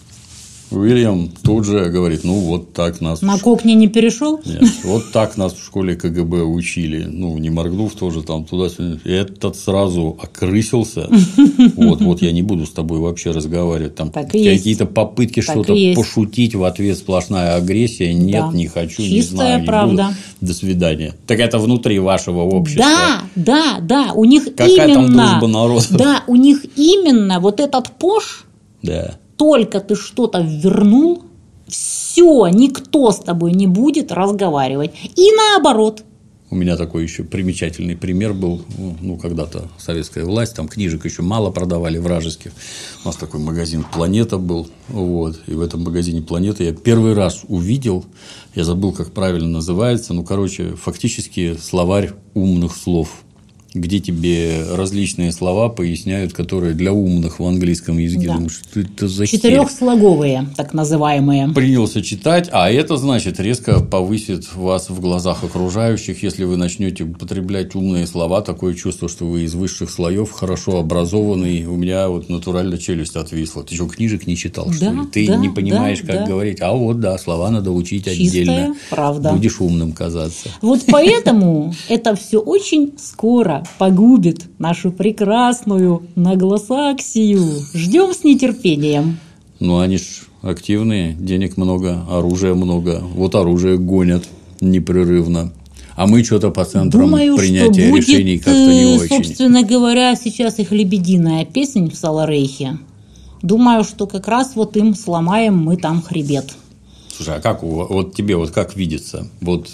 Уильям тут же говорит: ну, вот так нас... На кокни не перешел? Нет, вот так нас в школе КГБ учили. Ну, не моргнув тоже там туда-сюда. Этот сразу окрысился. Вот, вот я не буду с тобой вообще разговаривать. Там Так и есть. какие-то попытки Так что-то и есть. пошутить, в ответ сплошная агрессия. Нет, Да. не хочу, не Чистая знаю, не правда. буду. До свидания. Так это внутри вашего общества. Да, да, да, у них Какая там именно... дружба народов? Да, у них именно вот этот пош, Да. только ты что-то вернул, все, никто с тобой не будет разговаривать. И наоборот. У меня такой еще примечательный пример был. Ну, когда-то советская власть, там книжек еще мало продавали вражеских. У нас такой магазин «Планета» был. Вот. И в этом магазине «Планета» я первый раз увидел, я забыл, как правильно называется, ну, короче, фактически словарь умных слов, где тебе различные слова поясняют, которые для умных в английском языке. Да. Думаю, что это за херь? Четырехслоговые, так называемые. Принялся читать, а это, значит, резко повысит вас в глазах окружающих, если вы начнете употреблять умные слова. Такое чувство, что вы из высших слоев, хорошо образованный. У меня вот натурально челюсть отвисла. Ты что, книжек не читал, что Да, ли? Ты да, не понимаешь, да, как да. говорить. А вот, да, слова надо учить Чистая отдельно. правда. Будешь умным казаться. Вот поэтому это все очень скоро погубит нашу прекрасную наглосаксию. Ждем с нетерпением. Ну, они ж активные, денег много, оружия много. Вот оружие гонят непрерывно. А мы что-то по центрам Думаю, принятия что будет, решений как-то не э, очень. собственно говоря, сейчас их лебединая песня в Саларейхе. Думаю, что как раз вот им сломаем мы там хребет. Слушай, а как у, вот тебе вот как видится? Вот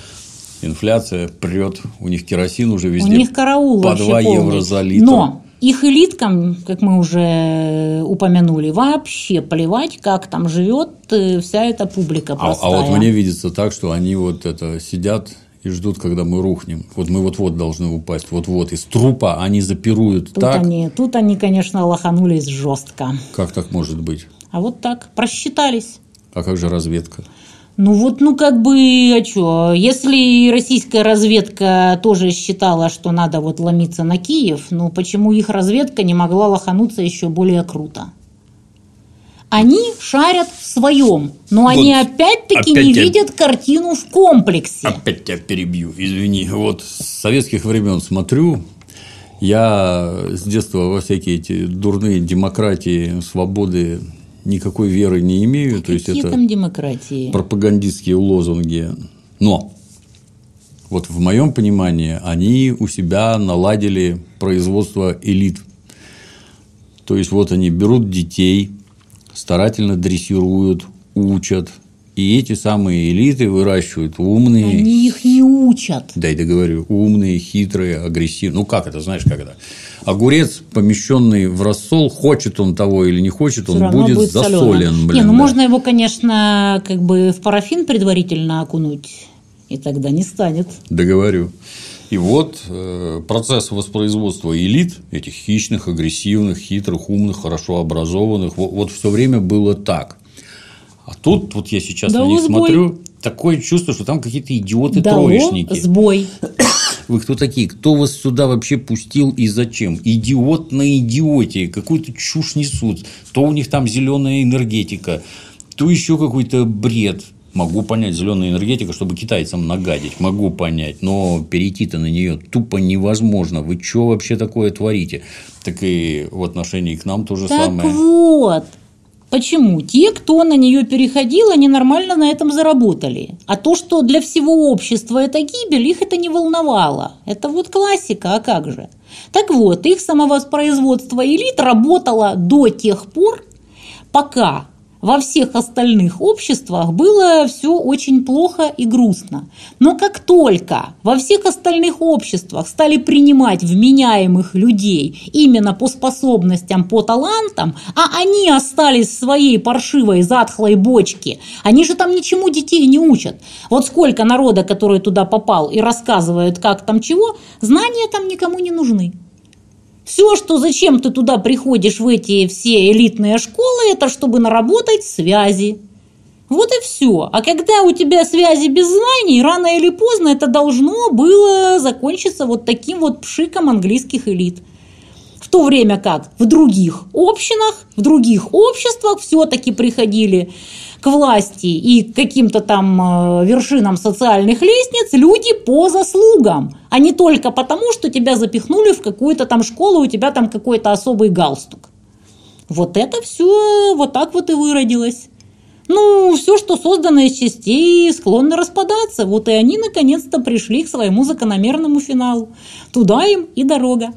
инфляция прет, у них керосин уже везде У них караул по вообще два полный. евро за литр. Но их элиткам, как мы уже упомянули, вообще плевать, как там живет вся эта публика а, простая. а вот мне видится так, что они вот это сидят и ждут, когда мы рухнем. Вот мы вот-вот должны упасть. Вот-вот. Из трупа они запируют Тут, так. они, тут они, конечно, лоханулись жестко. Как так может быть? А вот так, просчитались. А как же разведка? Ну вот, ну как бы, а что, если российская разведка тоже считала, что надо вот ломиться на Киев, ну почему их разведка не могла лохануться еще более круто? Они шарят в своем, но Вот они опять-таки опять не я- видят картину в комплексе. Опять тебя перебью, извини. Вот с советских времен смотрю, Я с детства во всякие эти дурные демократии, свободы никакой веры не имею. То есть Какие это там демократии? пропагандистские лозунги. Но вот в моем понимании они у себя наладили производство элит. То есть вот они берут детей, старательно дрессируют, учат. И эти самые элиты выращивают умные. Они их не учат. Да, и договорю. Умные, хитрые, агрессивные. Ну, как это, знаешь, когда? Огурец, помещенный в рассол, хочет он того или не хочет, он будет, будет засолен. Блин, не, ну да. можно его, конечно, как бы в парафин предварительно окунуть, и тогда не станет. Договорю. И вот э, процесс воспроизводства элит, этих хищных, агрессивных, хитрых, умных, хорошо образованных, вот, вот все время было так. А тут вот я сейчас да на них сбой. смотрю, такое чувство, что там какие-то идиоты-троечники. Да, сбой. Вы кто такие? Кто вас сюда вообще пустил и зачем? Идиот на идиоте. Какую-то чушь несут. То у них там зеленая энергетика, то еще какой-то бред. Могу понять, зеленая энергетика, чтобы китайцам нагадить. Могу понять. Но перейти-то на нее тупо невозможно. Вы что вообще такое творите? Так и в отношении к нам то же так самое. Так вот. Почему? Те, кто на нее переходил, они нормально на этом заработали. А то, что для всего общества это гибель, их это не волновало. Это вот классика, а как же? Так вот, их самовоспроизводство элит работало до тех пор, пока во всех остальных обществах было все очень плохо и грустно. Но как только во всех остальных обществах стали принимать вменяемых людей именно по способностям, по талантам, а они остались в своей паршивой затхлой бочке, они же там ничему детей не учат. Вот сколько народа, который туда попал и рассказывает, как там чего, знания там никому не нужны. Все, что зачем ты туда приходишь в эти все элитные школы, это чтобы наработать связи. Вот и все. А когда у тебя связи без знаний, рано или поздно это должно было закончиться вот таким вот пшиком английских элит. В то время как в других общинах, в других обществах все-таки приходили к власти и к каким-то там вершинам социальных лестниц люди по заслугам, а не только потому, что тебя запихнули в какую-то там школу, у тебя там какой-то особый галстук. Вот это все вот так вот и выродилось. Ну, все, что создано из частей, склонно распадаться. Вот и они наконец-то пришли к своему закономерному финалу. Туда им и дорога.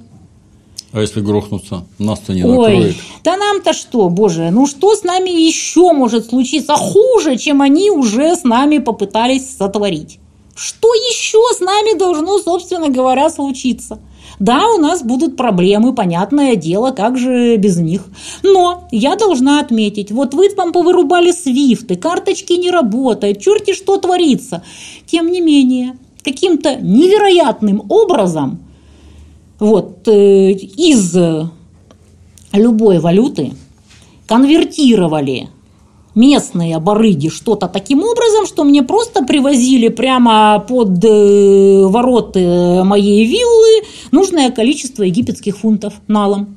А если грохнуться, нас-то не Ой, накроет. Да нам-то что, боже, ну что с нами еще может случиться хуже, чем они уже с нами попытались сотворить? Что еще с нами должно, собственно говоря, случиться? Да, у нас будут проблемы, понятное дело, как же без них. Но я должна отметить, вот вы там повырубали свифты, карточки не работают, черти что творится. Тем не менее, каким-то невероятным образом вот, э, из любой валюты конвертировали местные барыги что-то таким образом, что мне просто привозили прямо под э, ворота моей виллы нужное количество египетских фунтов налом.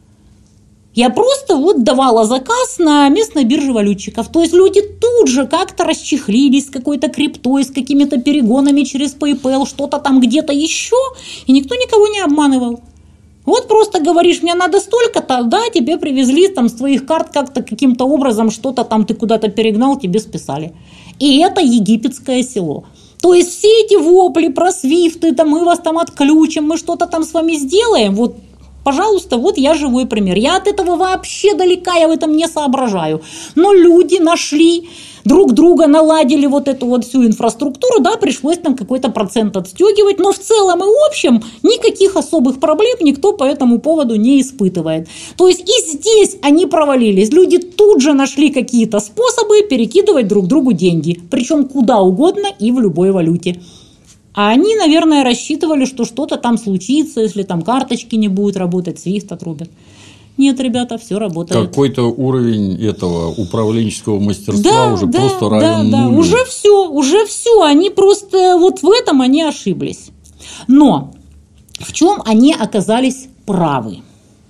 Я просто вот давала заказ на местной бирже валютчиков. То есть люди тут же как-то расчехлились с какой-то криптой, с какими-то перегонами через PayPal, что-то там где-то еще, и никто никого не обманывал. Вот просто говоришь, мне надо столько-то, да, тебе привезли там с твоих карт как-то каким-то образом, что-то там ты куда-то перегнал, тебе списали. И это египетское село. То есть все эти вопли про свифты, там, мы вас там отключим, мы что-то там с вами сделаем, вот, пожалуйста, вот я живой пример. Я от этого вообще далека, я в этом не соображаю. Но люди нашли, друг друга наладили вот эту вот всю инфраструктуру, да, пришлось там какой-то процент отстегивать, но в целом и в общем никаких особых проблем никто по этому поводу не испытывает. То есть и здесь они провалились. Люди тут же нашли какие-то способы перекидывать друг другу деньги, причем куда угодно и в любой валюте. А они, наверное, рассчитывали, что что-то там случится, если там карточки не будут работать, свифт отрубят. Нет, ребята, все работает. Какой-то уровень этого управленческого мастерства да, уже да, просто да, равен да, нулю. Уже все, уже все. Они просто вот в этом они ошиблись. Но в чем они оказались правы?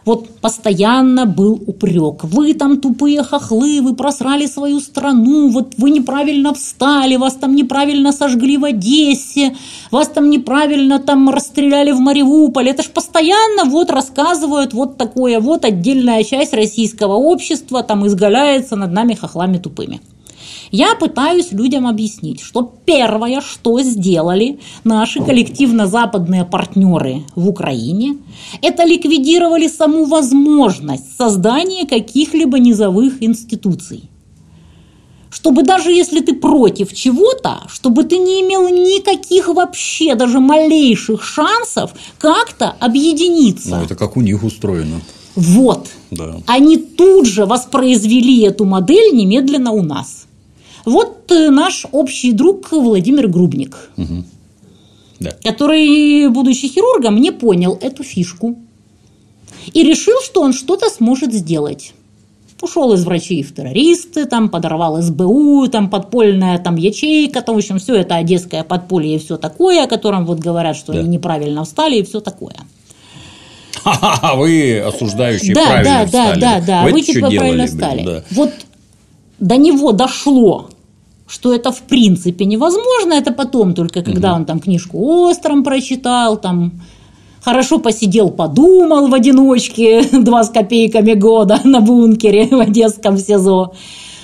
Вот постоянно был упрек. Вы там тупые хохлы, вы просрали свою страну, вот вы неправильно встали, вас там неправильно сожгли в Одессе, вас там неправильно там расстреляли в Мариуполе. Это ж постоянно вот рассказывают вот такое, вот отдельная часть российского общества там изгаляется над нами хохлами тупыми. Я пытаюсь людям объяснить, что первое, что сделали наши коллективно-западные партнеры в Украине, это ликвидировали саму возможность создания каких-либо низовых институций. Чтобы даже если ты против чего-то, чтобы ты не имел никаких вообще, даже малейших шансов как-то объединиться. Ну, это как у них устроено. Вот. Да. Они тут же воспроизвели эту модель немедленно у нас. Вот наш общий друг Владимир Грубник, угу. Да. Который, будучи хирургом, не понял эту фишку и решил, что он что-то сможет сделать. Ушел из врачей в террористы, там подорвал эс бэ у, там подпольная там ячейка, там, в общем, все это одесское подполье и все такое, о котором вот говорят, что да. Они неправильно встали и все такое. Ха-ха-ха, вы осуждающие да, правильно да, встали. Да, да, да, вы, вы типа делали, правильно блин, встали. Да. Вот до него дошло, что это в принципе невозможно, это потом только когда угу. он там книжку Остром прочитал, там хорошо посидел, подумал в одиночке два с копейками года на бункере в Одесском СИЗО.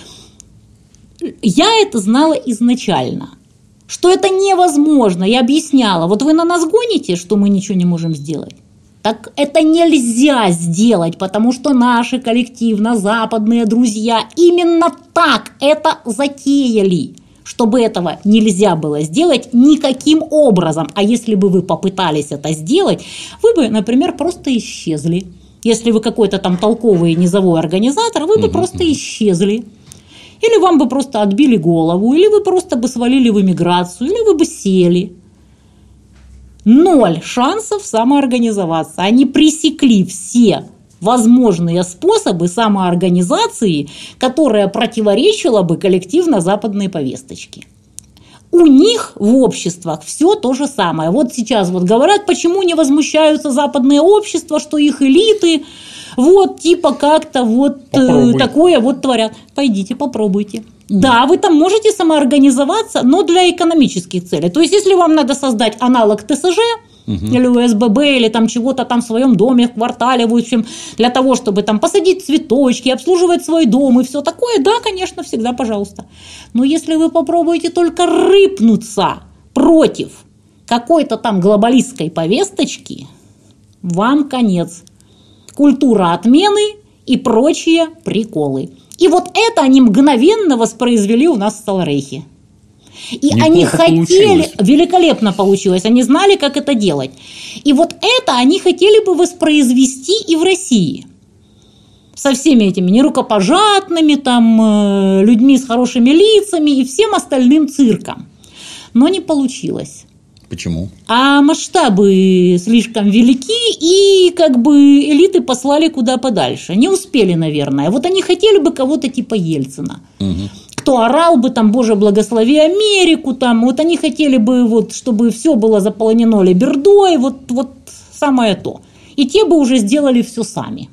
Я это знала изначально, что это невозможно. Я объясняла, вот вы на нас гоните, что мы ничего не можем сделать. Так это нельзя сделать, потому что наши коллективно-западные друзья именно так это затеяли, чтобы этого нельзя было сделать никаким образом. А если бы вы попытались это сделать, вы бы, например, просто исчезли. Если вы какой-то там толковый низовой организатор, вы бы угу, просто угу. исчезли. Или вам бы просто отбили голову, или вы просто бы свалили в эмиграцию, или вы бы сели. Ноль шансов самоорганизоваться. Они пресекли все возможные способы самоорганизации, которая противоречила бы коллективно-западной повесточке. У них в обществах все то же самое. Вот сейчас вот говорят, почему не возмущаются западные общества, что их элиты вот типа как-то вот э, такое вот творят. Пойдите, попробуйте. Да, вы там можете самоорганизоваться, но для экономических целей. То есть, если вам надо создать аналог тэ эс жэ, угу. или у эс бэ бэ, или там чего-то там в своем доме, в квартале, в общем, для того, чтобы там посадить цветочки, обслуживать свой дом и все такое, да, конечно, всегда пожалуйста. Но если вы попробуете только рыпнуться против какой-то там глобалистской повесточки, вам конец. Культура отмены и прочие приколы. И вот это они мгновенно воспроизвели у нас в Саларейхе. И неплохо они хотели, получилось. Великолепно получилось, они знали, как это делать. И вот это они хотели бы воспроизвести и в России. Со всеми этими нерукопожатными, там, людьми с хорошими лицами и всем остальным цирком. Но не получилось. Почему? А масштабы слишком велики, и как бы элиты послали куда подальше. Не успели, наверное. Вот они хотели бы кого-то типа Ельцина. Угу. Кто орал бы там, Боже, благослови Америку, там, вот они хотели бы, вот, чтобы все было заполнено либердой, вот, вот самое то. И те бы уже сделали все сами.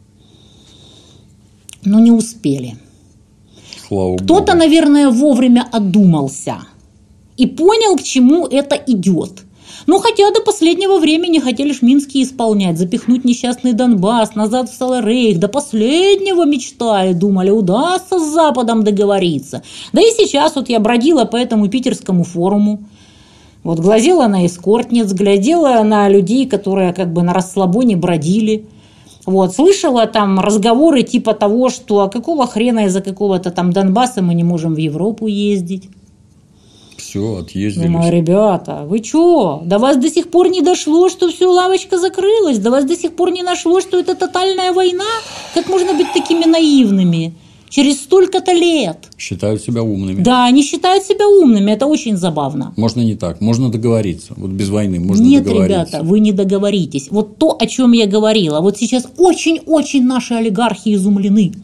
Но не успели. Слава Кто-то, Богу. наверное, вовремя одумался и понял, к чему это идет. Ну, хотя до последнего времени хотели ж Минский исполнять, запихнуть несчастный Донбасс назад в Саларейх. До последнего мечтали, думали, удастся с Западом договориться. Да и сейчас вот я бродила по этому питерскому форуму. Вот глазела на эскортниц, глядела на людей, которые как бы на расслабоне бродили. Вот, слышала там разговоры типа того, что а какого хрена из-за какого-то там Донбасса мы не можем в Европу ездить. Все, отъездились. Думаю, ребята, вы чё? До вас до сих пор не дошло, что все, лавочка закрылась? До вас до сих пор не дошло, что это тотальная война? Как можно быть такими наивными? Через столько-то лет. Считают себя умными. Да, они считают себя умными, это очень забавно. Можно не так, можно договориться. Вот без войны можно Нет, договориться. Нет, ребята, вы не договоритесь. Вот то, о чем я говорила. Вот сейчас очень-очень наши олигархи изумлены.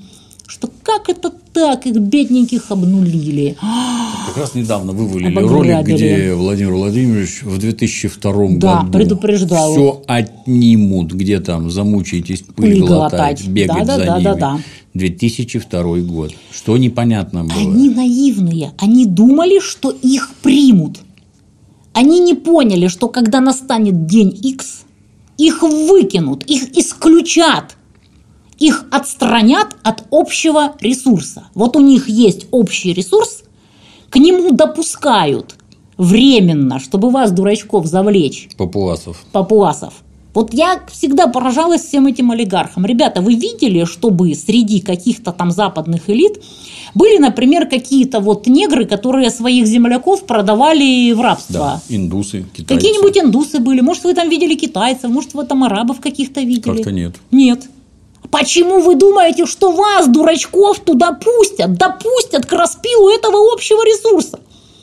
что как это так, их бедненьких обнулили. Как раз недавно вывалили Обограбили. ролик, где Владимир Владимирович в две тысячи втором Да, году предупреждал. все отнимут, где там замучаетесь пыль, Пыль глотать, глотать. бегать Да, да, за да, ними. да, да. две тысячи второй год. Что непонятно было. Они наивные, они думали, что их примут. Они не поняли, что когда настанет день Икс, их выкинут, их исключат. Их отстранят от общего ресурса. Вот у них есть общий ресурс, к нему допускают временно, чтобы вас, дурачков, завлечь, Папуасов. папуасов. Вот я всегда поражалась всем этим олигархам. Ребята, вы видели, чтобы среди каких-то там западных элит были, например, какие-то вот негры, которые своих земляков продавали в рабство? Да, индусы, китайцы. Какие-нибудь индусы были? Может, вы там видели китайцев? Может, вы там арабов каких-то видели? Как-то нет. Нет. Почему вы думаете, что вас, дурачков, туда пустят? Допустят к распилу этого общего ресурса.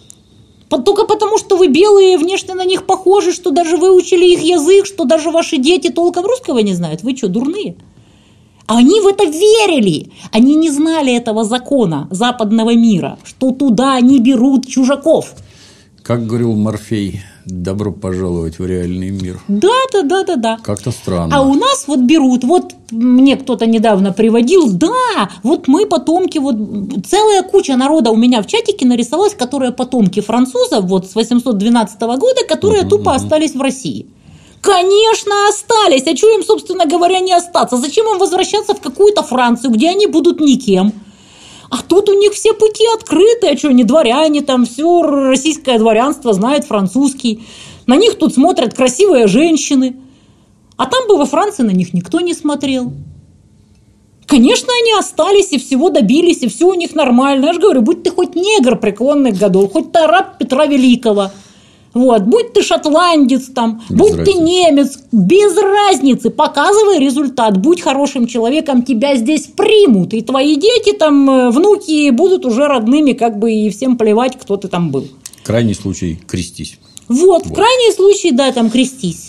Только потому, что вы белые, внешне на них похожи, что даже выучили их язык, что даже ваши дети толком русского не знают. Вы что, дурные? Они в это верили. Они не знали этого закона западного мира, что туда они берут чужаков. Как говорил Морфей, добро пожаловать в реальный мир. Да, да, да, да, да. Как-то странно. А у нас вот берут, вот мне кто-то недавно приводил, да, вот мы потомки, вот целая куча народа у меня в чатике нарисовалась, которые потомки французов вот с восемьсот двенадцатого года, которые uh-huh, тупо uh-huh. остались в России. Конечно, остались. А что им, собственно говоря, не остаться? Зачем им возвращаться в какую-то Францию, где они будут никем? А тут у них все пути открыты, а что, не дворяне, там все российское дворянство знает французский. На них тут смотрят красивые женщины. А там бы во Франции на них никто не смотрел. Конечно, они остались и всего добились, и все у них нормально. Я же говорю, будь ты хоть негр преклонных годов, хоть ты раб Петра Великого, вот, будь ты шотландец там, без будь разницы. ты немец, без разницы, показывай результат, будь хорошим человеком, тебя здесь примут, и твои дети там, внуки будут уже родными, как бы и всем плевать, кто ты там был. Крайний случай – крестись. Вот, Вот. в крайнем случае, да, там крестись.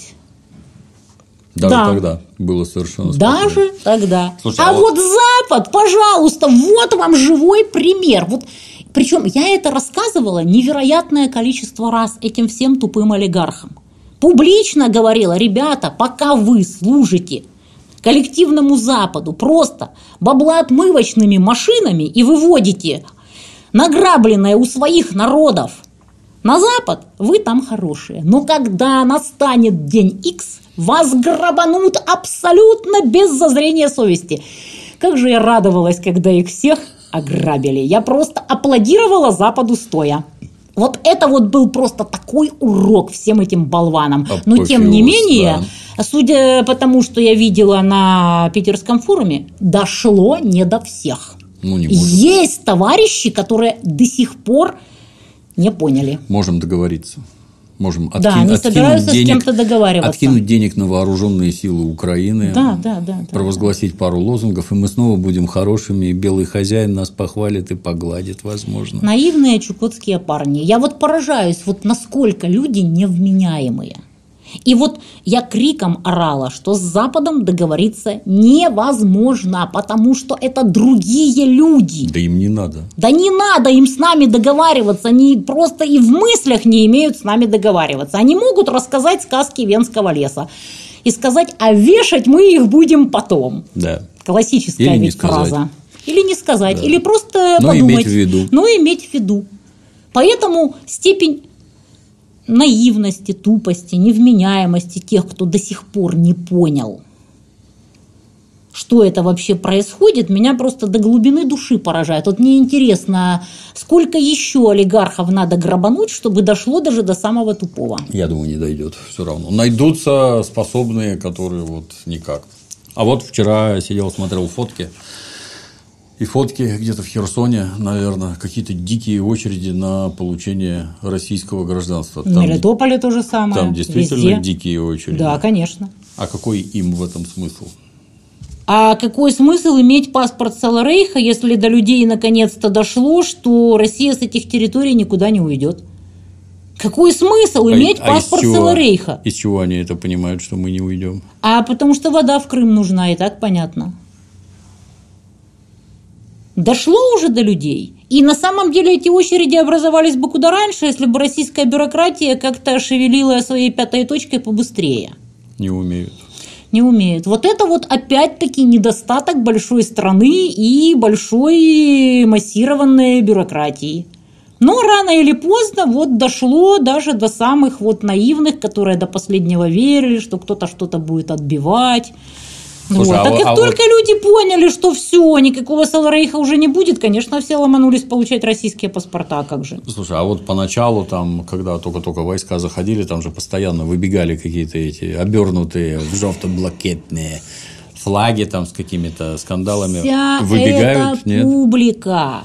Даже Да. тогда было совершенно спокойно. Даже тогда. Слушай, а а вот... вот Запад, пожалуйста, вот вам живой пример. Вот, причем я это рассказывала невероятное количество раз этим всем тупым олигархам. Публично говорила, ребята, пока вы служите коллективному Западу просто баблоотмывочными машинами и выводите награбленное у своих народов на Запад, вы там хорошие. Но когда настанет день Икс, вас грабанут абсолютно без зазрения совести. Как же я радовалась, когда их всех ограбили. Я просто аплодировала Западу стоя. Вот это вот был просто такой урок всем этим болванам. Но тем не менее, да. Судя по тому, что я видела на питерском форуме, дошло не до всех. Ну, не может. Есть товарищи, которые до сих пор не поняли. Можем договориться. Можем откин, да, они откинуть собираются денег, с кем-то договариваться. Откинуть денег на вооруженные силы Украины, да, да, да, провозгласить да. пару лозунгов, и мы снова будем хорошими, и белый хозяин нас похвалит и погладит, возможно. Наивные чукотские парни. Я вот поражаюсь, вот насколько люди невменяемые. И вот я криком орала, что с Западом договориться невозможно, потому что это другие люди. Да им не надо. Да не надо им с нами договариваться, они просто и в мыслях не имеют с нами договариваться. Они могут рассказать сказки Венского леса и сказать, а вешать мы их будем потом. Да. Классическая Или ведь фраза. Или не сказать, да. или просто Но подумать. иметь в виду. Но иметь в виду. Поэтому степень наивности, тупости, невменяемости тех, кто до сих пор не понял, что это вообще происходит, меня просто до глубины души поражает. Вот мне интересно, сколько еще олигархов надо грабануть, чтобы дошло даже до самого тупого? Я думаю, не дойдет все равно. Найдутся способные, которые вот никак. А вот вчера сидел, смотрел фотки. И фотки где-то в Херсоне, наверное, какие-то дикие очереди на получение российского гражданства. В Мелитополе то же самое. Там действительно везде. Дикие очереди. Да, конечно. А какой им в этом смысл? А какой смысл иметь паспорт Саларейха, если до людей наконец-то дошло, что Россия с этих территорий никуда не уйдет? Какой смысл иметь а, паспорт а из Саларейха? Из чего они это понимают, что мы не уйдем? А потому что вода в Крым нужна, и так понятно. дошло уже до людей. И на самом деле эти очереди образовались бы куда раньше, если бы российская бюрократия как-то шевелила своей пятой точкой побыстрее. Не умеют. Не умеют. Вот это вот опять-таки недостаток большой страны и большой массированной бюрократии. Но рано или поздно вот дошло даже до самых вот наивных, которые до последнего верили, что кто-то что-то будет отбивать. Слушай, вот. А, а как а только вот... люди поняли, что все, никакого Саларейха уже не будет, конечно, все ломанулись получать российские паспорта, как же. Слушай, а вот поначалу, там, когда только-только войска заходили, там же постоянно выбегали какие-то эти обернутые в желто-блакетные флаги там с какими-то скандалами. Вся выбегают, эта нет? публика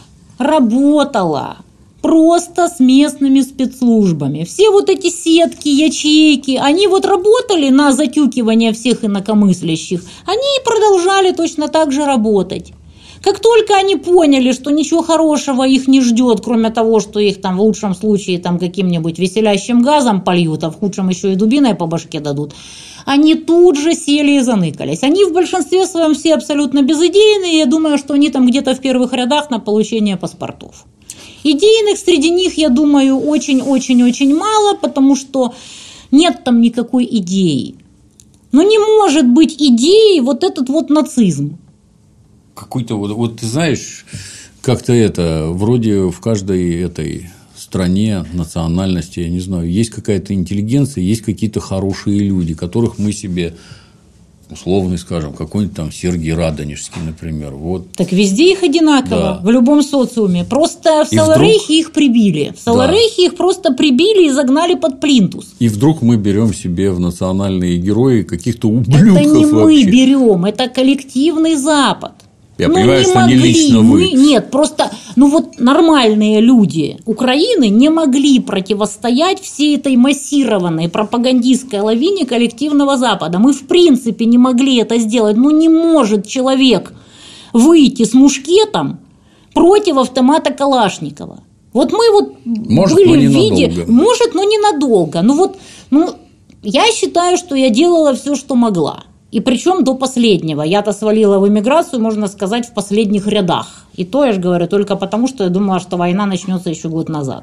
работала просто с местными спецслужбами. Все вот эти сетки, ячейки, они вот работали на затюкивание всех инакомыслящих, они и продолжали точно так же работать. Как только они поняли, что ничего хорошего их не ждет, кроме того, что их там в лучшем случае там каким-нибудь веселящим газом польют, а в худшем еще и дубиной по башке дадут, они тут же сели и заныкались. Они в большинстве своем все абсолютно безыдейные, я думаю, что они там где-то в первых рядах на получение паспортов. Идейных среди них, я думаю, очень-очень-очень мало, потому что нет там никакой идеи. Но не может быть идеей вот этот вот нацизм. Какой-то вот, вот ты знаешь, как-то это, вроде в каждой этой стране, национальности, я не знаю, есть какая-то интеллигенция, есть какие-то хорошие люди, которых мы себе... условный, скажем, какой-нибудь там Сергий Радонежский, например. Вот. Так везде их одинаково, да. В любом социуме. Просто в Саларейхе вдруг... их прибили. В Саларейхе да. Их просто прибили и загнали под плинтус. И вдруг мы берем себе в национальные герои каких-то ублюдков. Это не вообще. Мы берем, это коллективный Запад. Я ну, понимаю, не что могли, не лично вы. Мы, нет, просто, ну вот нормальные люди Украины не могли противостоять всей этой массированной пропагандистской лавине коллективного Запада. Мы в принципе не могли это сделать. Ну не может человек выйти с мушкетом против автомата Калашникова. Вот мы вот может, были в виде... Может, но ненадолго. Ну вот, ну, я считаю, что я делала все, что могла. И причем до последнего. Я-то свалила в эмиграцию, можно сказать, в последних рядах. И то, я же говорю, только потому, что я думала, что война начнется еще год назад.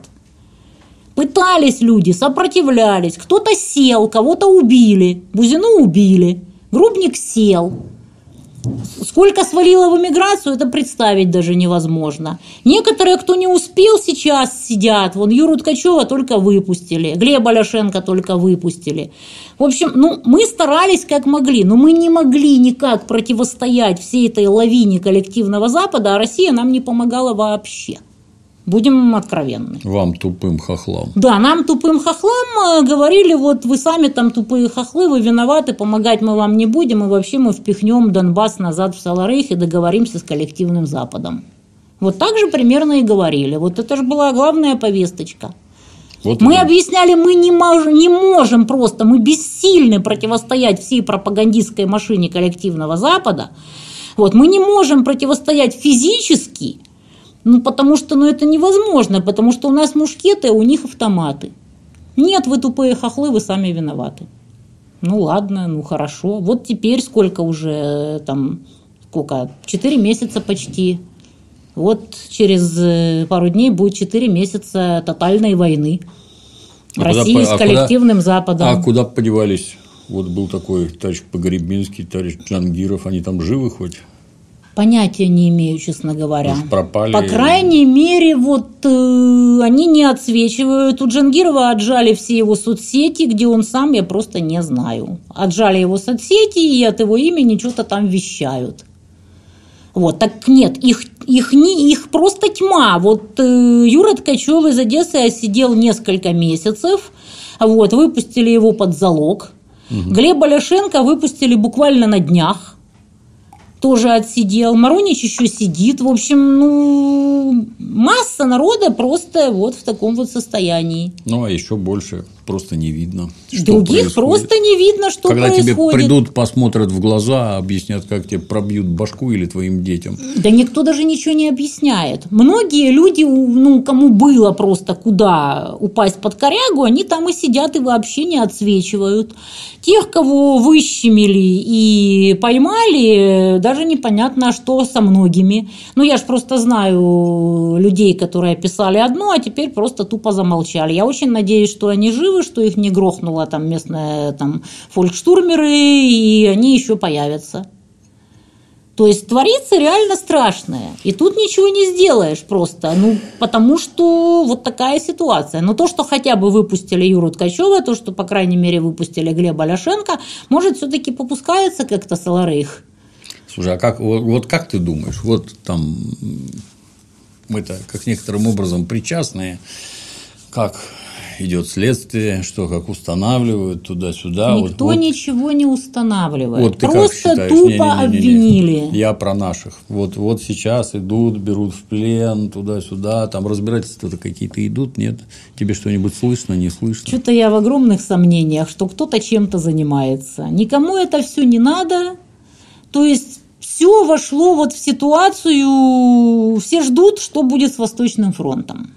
Пытались люди, сопротивлялись. Кто-то сел, кого-то убили. Бузину убили. Грубник сел. Сколько свалило в эмиграцию, это представить даже невозможно. Некоторые, кто не успел, сейчас сидят. Вон Юру Ткачева только выпустили, Глеба Ляшенко только выпустили. В общем, ну, мы старались как могли, но мы не могли никак противостоять всей этой лавине коллективного Запада, а Россия нам не помогала вообще. Будем откровенны. Вам, тупым хохлам. Да, нам, тупым хохлам, говорили, вот вы сами там тупые хохлы, вы виноваты, помогать мы вам не будем, и вообще мы впихнем Донбасс назад в Саларейх и договоримся с коллективным Западом. Вот так же примерно и говорили. Вот это же была главная повесточка. Вот мы это. Объясняли, мы не, мож, не можем просто, мы бессильны противостоять всей пропагандистской машине коллективного Запада. Вот, мы не можем противостоять физически. Ну, потому что ну, это невозможно, потому что у нас мушкеты, а у них автоматы. Нет, вы тупые хохлы, вы сами виноваты. Ну, ладно, ну, хорошо. Вот теперь сколько уже, там, сколько, четыре месяца почти. Вот через пару дней будет четыре месяца тотальной войны. А России куда, с а коллективным куда, Западом. А куда подевались? Вот был такой товарищ Погребинский, товарищ Джангиров, они там живы хоть? Понятия не имею, честно говоря. Уж пропали. По крайней мере, вот э, они не отсвечивают. У Джангирова отжали все его соцсети, где он сам, я просто не знаю. Отжали его соцсети и от его имени что-то там вещают. Вот, так нет, их, их, не, их просто тьма. Вот э, Юра Ткачев из Одессы сидел несколько месяцев, вот, выпустили его под залог. Угу. Глеба Ляшенко выпустили буквально на днях. Тоже отсидел. Маронич еще сидит. В общем, ну, масса народа просто вот в таком вот состоянии. Ну, а еще больше просто не видно, что Других происходит. Просто не видно, что Когда происходит. тебе придут, посмотрят в глаза, объяснят, как тебе пробьют башку или твоим детям. Да никто даже ничего не объясняет. Многие люди, ну, кому было просто куда упасть под корягу, они там и сидят и вообще не отсвечивают. Тех, кого выщемили и поймали, даже непонятно, что со многими. Ну, я ж просто знаю людей, которые писали одно, а теперь просто тупо замолчали. Я очень надеюсь, что они живы, что их не грохнуло там местные там, фолькштурмеры, и они еще появятся. То есть творится реально страшное. И тут ничего не сделаешь просто. Ну, потому что вот такая ситуация. Но то, что хотя бы выпустили Юру Ткачева, то, что, по крайней мере, выпустили Глеба Ляшенко, может, все-таки попускается как-то Саларейх. Слушай, а как, вот, вот как ты думаешь, вот там мы-то как некоторым образом причастные, как идет следствие, что как устанавливают туда-сюда. Никто вот, ничего не устанавливает. Вот ты Просто как тупо не, не, не, не, не. обвинили. Я про наших. Вот, вот сейчас идут, берут в плен, туда-сюда, там разбирательства-то какие-то идут, нет? Тебе что-нибудь слышно, не слышно? Что-то я в огромных сомнениях, что кто-то чем-то занимается. Никому это все не надо. То есть все вошло вот в ситуацию, все ждут, что будет с Восточным фронтом.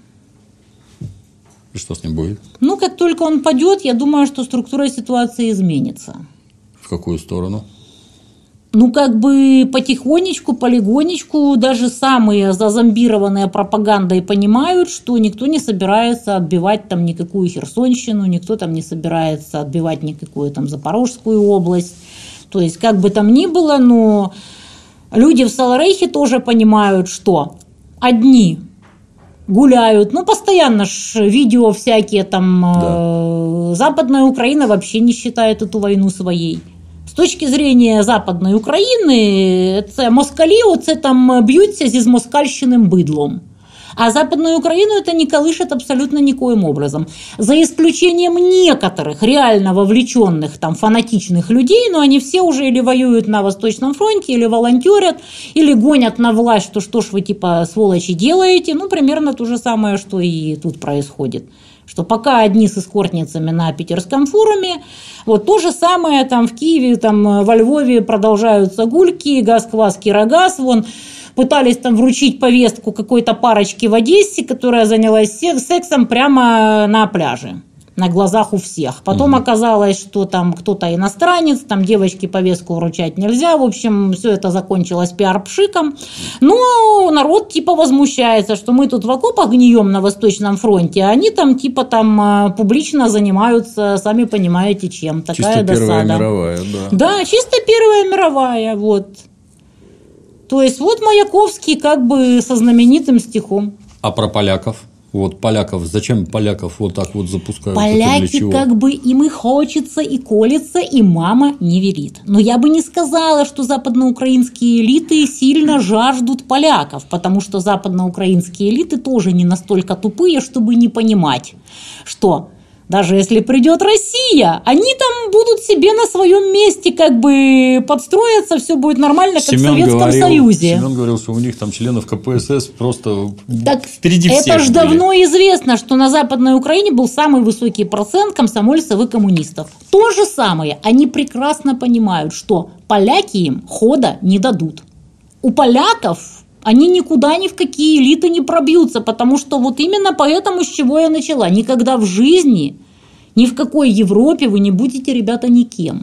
И что с ним будет? Ну, как только он падет, я думаю, что структура ситуации изменится. В какую сторону? Ну, как бы потихонечку, полигонечку, даже самые зазомбированные пропагандой понимают, что никто не собирается отбивать там никакую Херсонщину, никто там не собирается отбивать никакую там Запорожскую область. То есть, как бы там ни было, но люди в Саларейхе тоже понимают, что одни гуляют, ну, постоянно ж видео всякие там, да. э, Западная Украина вообще не считает эту войну своей. З точки зрення Западної України, це москалі оце там б'ються зі змоскальщеним бидлом. А Западную Украину это не колышет абсолютно никоим образом. За исключением некоторых реально вовлеченных там фанатичных людей, но они все уже или воюют на Восточном фронте, или волонтерят, или гонят на власть, что что ж вы типа сволочи делаете. Ну, примерно то же самое, что и тут происходит. Что пока одни с эскортницами на питерском форуме, вот то же самое там в Киеве, там во Львове продолжаются гульки, газ-квас, кирогаз, вон пытались там вручить повестку какой-то парочке в Одессе, которая занялась сексом прямо на пляже, на глазах у всех. Потом угу. оказалось, что там кто-то иностранец, там девочке повестку вручать нельзя. В общем, все это закончилось пиар-пшиком. Но народ типа возмущается, что мы тут в окопах гнием на Восточном фронте, а они там типа там публично занимаются, сами понимаете, чем. Такая чисто досада. Первая мировая, да. Да, чисто Первая мировая, вот. То есть вот Маяковский как бы со знаменитым стихом. А про поляков? Вот поляков, зачем поляков вот так вот запускают? Поляки как бы им и хочется, и колется, и мама не верит. Но я бы не сказала, что западноукраинские элиты сильно жаждут поляков, потому что западноукраинские элиты тоже не настолько тупые, чтобы не понимать, что даже если придет Россия, они там будут себе на своем месте как бы подстроиться, все будет нормально, как Семен в Советском говорил, Союзе. Семен говорил, что у них там членов ка пэ эс эс просто так впереди всех это же были. давно известно, что на Западной Украине был самый высокий процент комсомольцев и коммунистов. То же самое. Они прекрасно понимают, что поляки им хода не дадут. У поляков они никуда ни в какие элиты не пробьются, потому что вот именно поэтому, с чего я начала. Никогда в жизни, ни в какой Европе вы не будете, ребята, никем.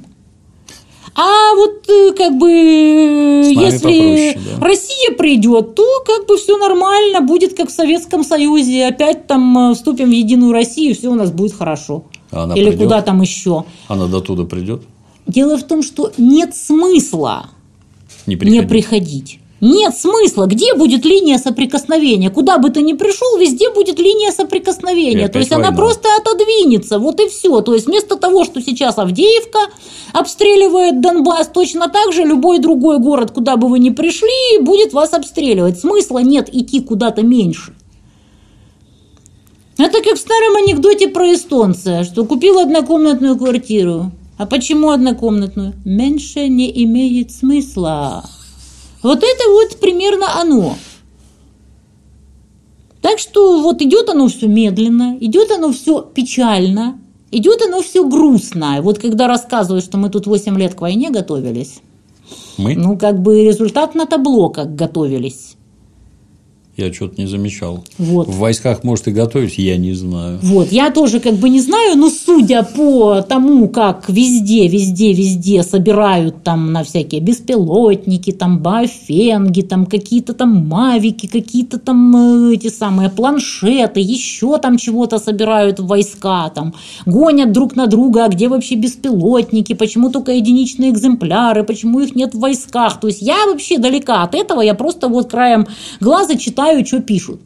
А вот как бы если попроще, да. Россия придет, то как бы все нормально, будет как в Советском Союзе. Опять там вступим в единую Россию, все у нас будет хорошо. А она Или придет? Куда там еще. Она до туда придет? Дело в том, что нет смысла не приходить. Не приходить. Нет смысла. Где будет линия соприкосновения? Куда бы ты ни пришел, везде будет линия соприкосновения. То есть война. Она просто отодвинется. Вот и все. То есть вместо того, что сейчас Авдеевка обстреливает Донбасс, точно так же любой другой город, куда бы вы ни пришли, будет вас обстреливать. Смысла нет идти куда-то меньше. Это как в старом анекдоте про эстонца, что купил однокомнатную квартиру. А почему однокомнатную? Меньше не имеет смысла. Вот это вот примерно оно. Так что вот идет оно все медленно, идет оно все печально, идет оно все грустно. Вот когда рассказывают, что мы тут восемь лет к войне готовились, Мы? ну, как бы результат на табло, как готовились. Я что-то не замечал. Вот. В войсках, может, и готовить, я не знаю. Вот, я тоже как бы не знаю, но судя по тому, как везде, везде, везде собирают там на всякие беспилотники, там баофенги, там какие-то там мавики, какие-то там эти самые планшеты, еще там чего-то собирают в войска, там гонят друг на друга, а где вообще беспилотники, почему только единичные экземпляры, почему их нет в войсках. То есть я вообще далека от этого, я просто вот краем глаза читаю, что пишут.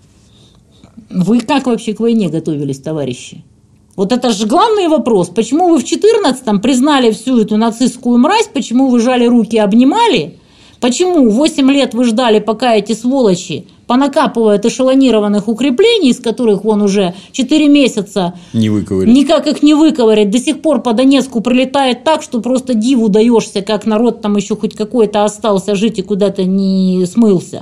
Вы как вообще к войне готовились, товарищи? Вот это же главный вопрос. Почему вы в четырнадцатом признали всю эту нацистскую мразь? Почему вы жали руки и обнимали? Почему восемь лет вы ждали, пока эти сволочи понакапывают эшелонированных укреплений, из которых вон уже четыре месяца не выковырять. Никак их не выковырять. До сих пор по Донецку прилетает так, что просто диву даешься, как народ там еще хоть какой-то остался жить и куда-то не смылся.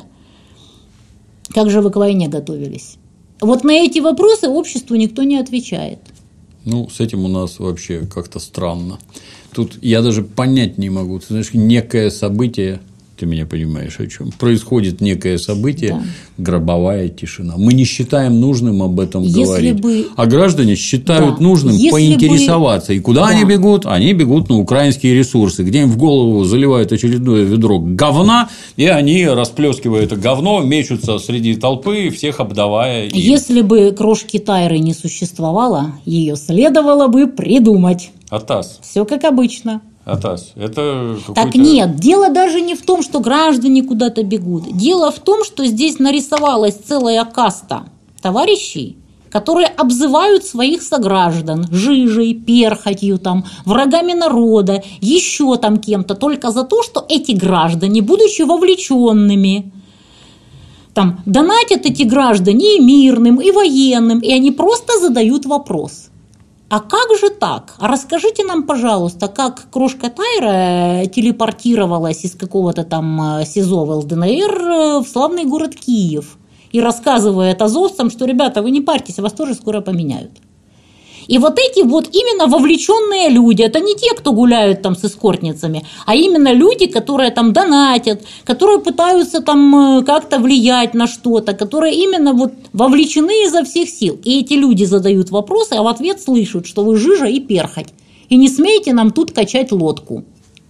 Как же вы к войне готовились? Вот на эти вопросы обществу никто не отвечает. Ну, с этим у нас вообще как-то странно. Тут я даже понять не могу. Ты знаешь, некое событие, ты меня понимаешь, о чем? Происходит некое событие, да. Гробовая тишина. Мы не считаем нужным об этом если говорить. Бы... А граждане считают да. нужным если поинтересоваться. Бы... И куда да. они бегут? Они бегут на украинские ресурсы, где им в голову заливают очередное ведро говна, и они, расплескивая это говно, мечутся среди толпы, всех обдавая. И... Если бы крошки Тайры не существовало, ее следовало бы придумать. Атас. Все как обычно. Атас, это так нет, дело даже не в том, что граждане куда-то бегут. Дело в том, что здесь нарисовалась целая каста товарищей, которые обзывают своих сограждан жижей, перхотью, там, врагами народа, еще там кем-то, только за то, что эти граждане, будучи вовлеченными, там, донатят эти граждане и мирным, и военным, и они просто задают вопрос. А как же так? А расскажите нам, пожалуйста, как крошка Тайра телепортировалась из какого-то там СИЗО в ЛДНР в славный город Киев и рассказывает азовцам, что, ребята, вы не парьтесь, вас тоже скоро поменяют. И вот эти вот именно вовлеченные люди, это не те, кто гуляют там с эскортницами, а именно люди, которые там донатят, которые пытаются там как-то влиять на что-то, которые именно вот вовлечены изо всех сил. И эти люди задают вопросы, а в ответ слышат, что вы жижа и перхоть. И не смейте нам тут качать лодку.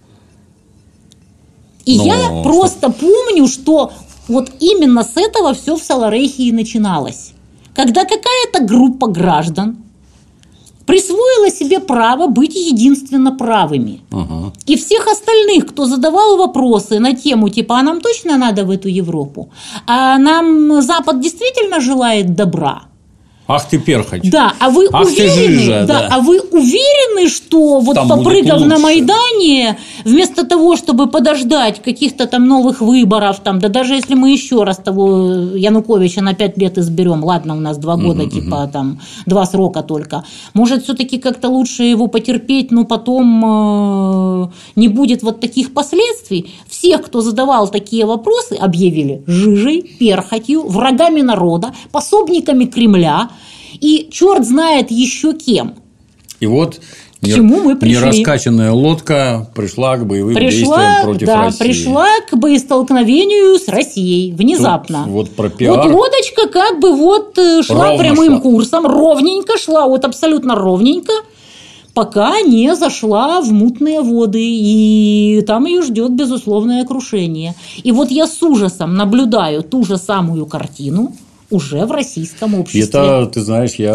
И Но... я просто помню, что вот именно с этого все в Саларейхе и начиналось. Когда какая-то группа граждан присвоила себе право быть единственно правыми. Ага. И всех остальных, кто задавал вопросы на тему, типа, а нам точно надо в эту Европу? А нам Запад действительно желает добра? Ах ты перхоть. Да, а вы Ах уверены, жижа, да, да. а вы уверены, что вот там попрыгав на Майдане, вместо того, чтобы подождать каких-то там новых выборов, там, да даже если мы еще раз того Януковича на пять лет изберем, ладно, у нас два года, угу, типа угу. там два срока только, может, все-таки как-то лучше его потерпеть, но потом э, не будет вот таких последствий. Всех, кто задавал такие вопросы, объявили жижей, перхотью, врагами народа, пособниками Кремля. И черт знает еще кем. И вот к чему мы пришли? Нераскачанная лодка пришла к боевым пришла, действиям против да, России. Пришла к боестолкновению с Россией внезапно. Тут вот про пиар. Вот лодочка как бы вот шла Ровно прямым шла. курсом, ровненько шла, вот абсолютно ровненько, пока не зашла в мутные воды, и там ее ждет безусловное крушение. И вот я с ужасом наблюдаю ту же самую картину уже в российском обществе. Это, ты знаешь, я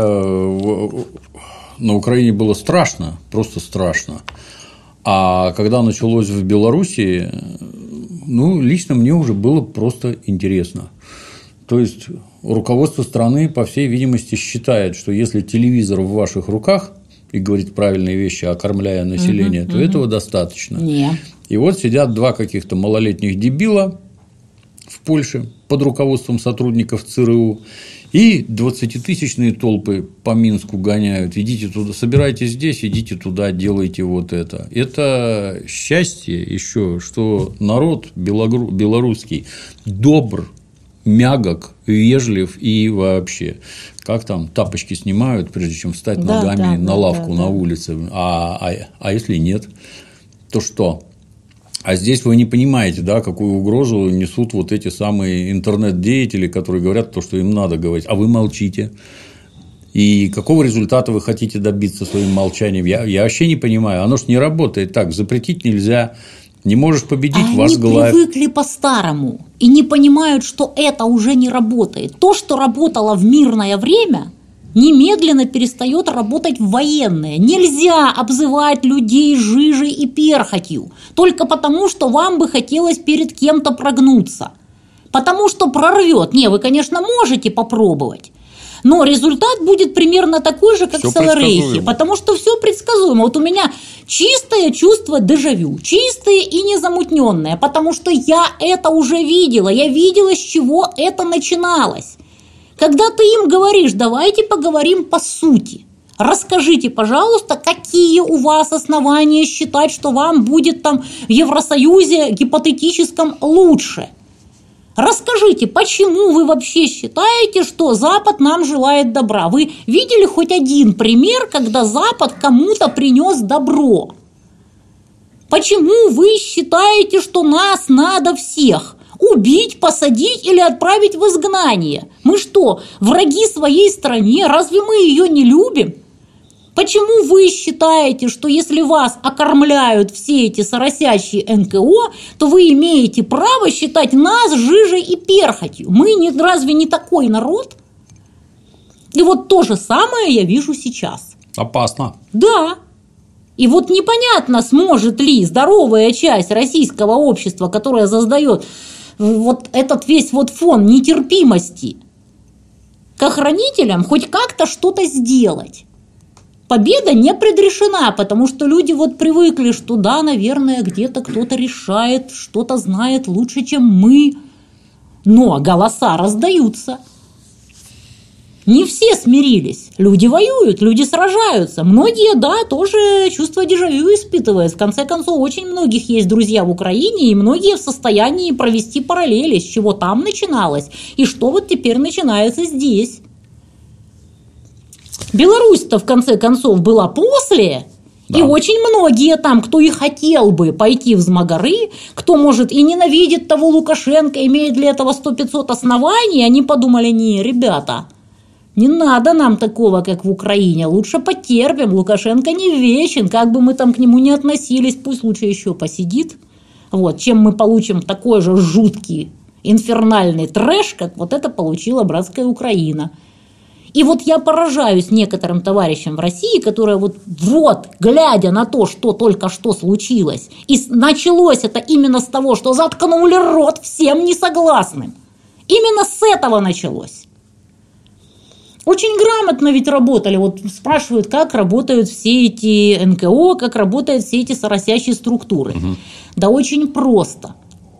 на Украине было страшно, просто страшно. А когда началось в Белоруссии, ну, лично мне уже было просто интересно. То есть руководство страны, по всей видимости, считает, что если телевизор в ваших руках и говорит правильные вещи, окормляя население, угу, то угу. этого достаточно. Не. И вот сидят два каких-то малолетних дебила в Польше под руководством сотрудников ЦРУ, и двадцатитысячные толпы по Минску гоняют. Идите туда, собирайтесь здесь, идите туда, делайте вот это. Это счастье еще, что народ белорусский добр, мягок, вежлив и вообще. Как там тапочки снимают, прежде чем встать да, ногами да, на да, лавку да, на да. улице. А, а, а если нет, то что? А здесь вы не понимаете, да, какую угрозу несут вот эти самые интернет-деятели, которые говорят то, что им надо говорить, а вы молчите. И какого результата вы хотите добиться своим молчанием? Я, я вообще не понимаю. Оно ж не работает так. Запретить нельзя. Не можешь победить, а возглавь. Они привыкли по-старому и не понимают, что это уже не работает. То, что работало в мирное время, немедленно перестает работать в военное. Нельзя обзывать людей жижей и перхотью только потому, что вам бы хотелось перед кем-то прогнуться. Потому что прорвет. Не, вы, конечно, можете попробовать. Но результат будет примерно такой же, как все в Саларейхе, потому что все предсказуемо. Вот у меня чистое чувство дежавю, чистое и незамутненное, потому что я это уже видела, я видела, с чего это начиналось. Когда ты им говоришь, давайте поговорим по сути, расскажите, пожалуйста, какие у вас основания считать, что вам будет там в Евросоюзе гипотетическом лучше. Расскажите, почему вы вообще считаете, что Запад нам желает добра? Вы видели хоть один пример, когда Запад кому-то принес добро? Почему вы считаете, что нас надо всех убить, посадить или отправить в изгнание? Мы что, враги своей стране? Разве мы ее не любим? Почему вы считаете, что если вас окормляют все эти соросящие эн ка о, то вы имеете право считать нас жижей и перхотью? Мы не, разве не такой народ? И вот то же самое я вижу сейчас. Опасно. Да. И вот непонятно, сможет ли здоровая часть российского общества, которая создает вот этот весь вот фон нетерпимости к охранителям, хоть как-то что-то сделать. Победа не предрешена, потому что люди вот привыкли, что да, наверное, где-то кто-то решает, что-то знает лучше, чем мы. Но голоса раздаются. Не все смирились. Люди воюют, люди сражаются. Многие, да, тоже чувство дежавю испытывают. В конце концов, очень многих есть друзья в Украине, и многие в состоянии провести параллели, с чего там начиналось, и что вот теперь начинается здесь. Беларусь-то, в конце концов, была после, да. И очень многие там, кто и хотел бы пойти в Змагары, кто, может, и ненавидит того Лукашенко, имеет для этого сто-пятьсот оснований, они подумали, не, ребята, не надо нам такого, как в Украине, лучше потерпим, Лукашенко не вечен, как бы мы там к нему не относились, пусть лучше еще посидит, вот, чем мы получим такой же жуткий инфернальный трэш, как вот это получила братская Украина. И вот я поражаюсь некоторым товарищам в России, которые вот, вот, глядя на то, что только что случилось, и началось это именно с того, что заткнули рот всем несогласным. Именно с этого началось. Очень грамотно ведь работали. Вот спрашивают, как работают все эти эн ка о, как работают все эти соросящие структуры. Угу. Да очень просто.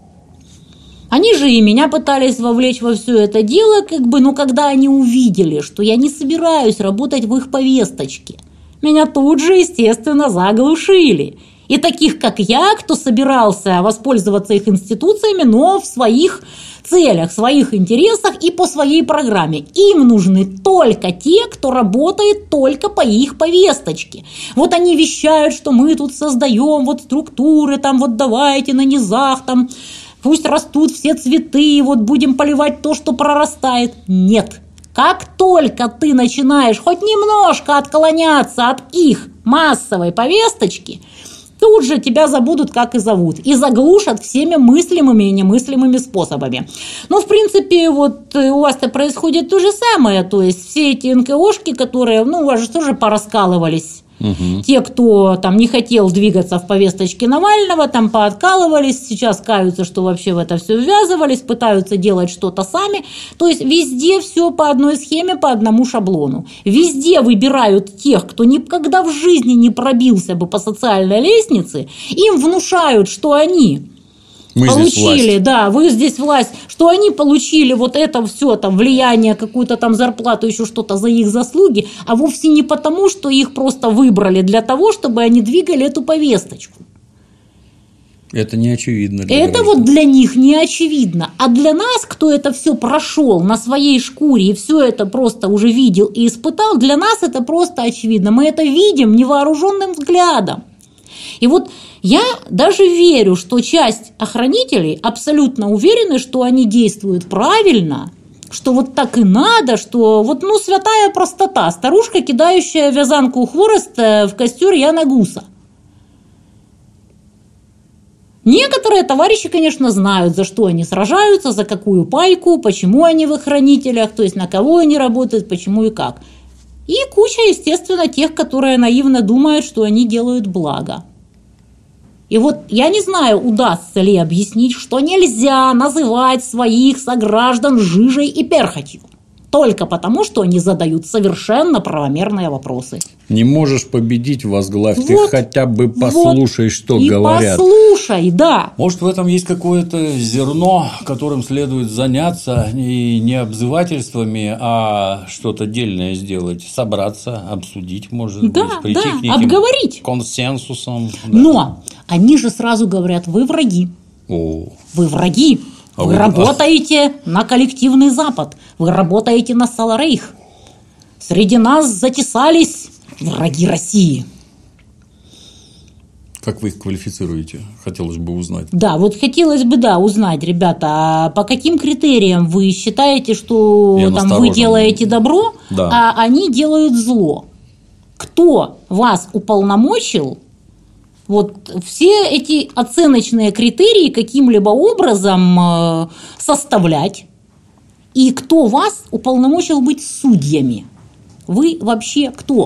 Они же и меня пытались вовлечь во все это дело, как бы, но когда они увидели, что я не собираюсь работать в их повесточке, меня тут же, естественно, заглушили. И таких, как я, кто собирался воспользоваться их институциями, но в своих целях, в своих интересах и по своей программе. Им нужны только те, кто работает только по их повесточке. Вот они вещают, что мы тут создаем вот структуры, там вот давайте на низах, там... Пусть растут все цветы, вот будем поливать то, что прорастает. Нет. Как только ты начинаешь хоть немножко отклоняться от их массовой повесточки, тут же тебя забудут, как и зовут, и заглушат всеми мыслимыми и немыслимыми способами. Ну, в принципе, вот у вас-то происходит то же самое, то есть все эти эн ка о-шки, которые, ну, у вас же тоже пораскалывались. Угу. Те, кто там не хотел двигаться в повесточке Навального, там пооткалывались, сейчас каются, что вообще в это все ввязывались, пытаются делать что-то сами. То есть везде все по одной схеме, по одному шаблону. Везде выбирают тех, кто никогда в жизни не пробился бы по социальной лестнице, им внушают, что они... Мы получили, да, вы здесь власть, что они получили вот это все, там, влияние, какую-то там зарплату, еще что-то за их заслуги, а вовсе не потому, что их просто выбрали для того, чтобы они двигали эту повесточку. Это не очевидно. Для это граждан. Вот для них не очевидно. А для нас, кто это все прошел на своей шкуре и все это просто уже видел и испытал, для нас это просто очевидно. Мы это видим невооруженным взглядом. И вот я даже верю, что часть охранителей абсолютно уверены, что они действуют правильно, что вот так и надо, что вот ну святая простота, старушка, кидающая вязанку хвороста в костер Яна Гуса. Некоторые товарищи, конечно, знают, за что они сражаются, за какую пайку, почему они в охранителях, то есть на кого они работают, почему и как. И куча, естественно, тех, которые наивно думают, что они делают благо. И вот я не знаю, удастся ли объяснить, что нельзя называть своих сограждан жижей и перхотью. Только потому, что они задают совершенно правомерные вопросы. Не можешь победить, возглавь. Вот, Ты хотя бы послушай, вот, что и говорят. Послушай, да. Может, в этом есть какое-то зерно, которым следует заняться и не обзывательствами, а что-то дельное сделать, собраться, обсудить, может Да, быть, прийти да, к неким обговорить. консенсусам. Да. Но они же сразу говорят: вы враги. О. Вы враги. А вы вы- работаете на коллективный Запад. Вы работаете на Саларейх. Среди нас затесались враги России. Как вы их квалифицируете? Хотелось бы узнать. Да, вот хотелось бы, да, узнать, ребята, а по каким критериям вы считаете, что Я там, вы насторожен. делаете добро, Да. а они делают зло? Кто вас уполномочил вот все эти оценочные критерии каким-либо образом э, составлять? И кто вас уполномочил быть судьями? Вы вообще кто?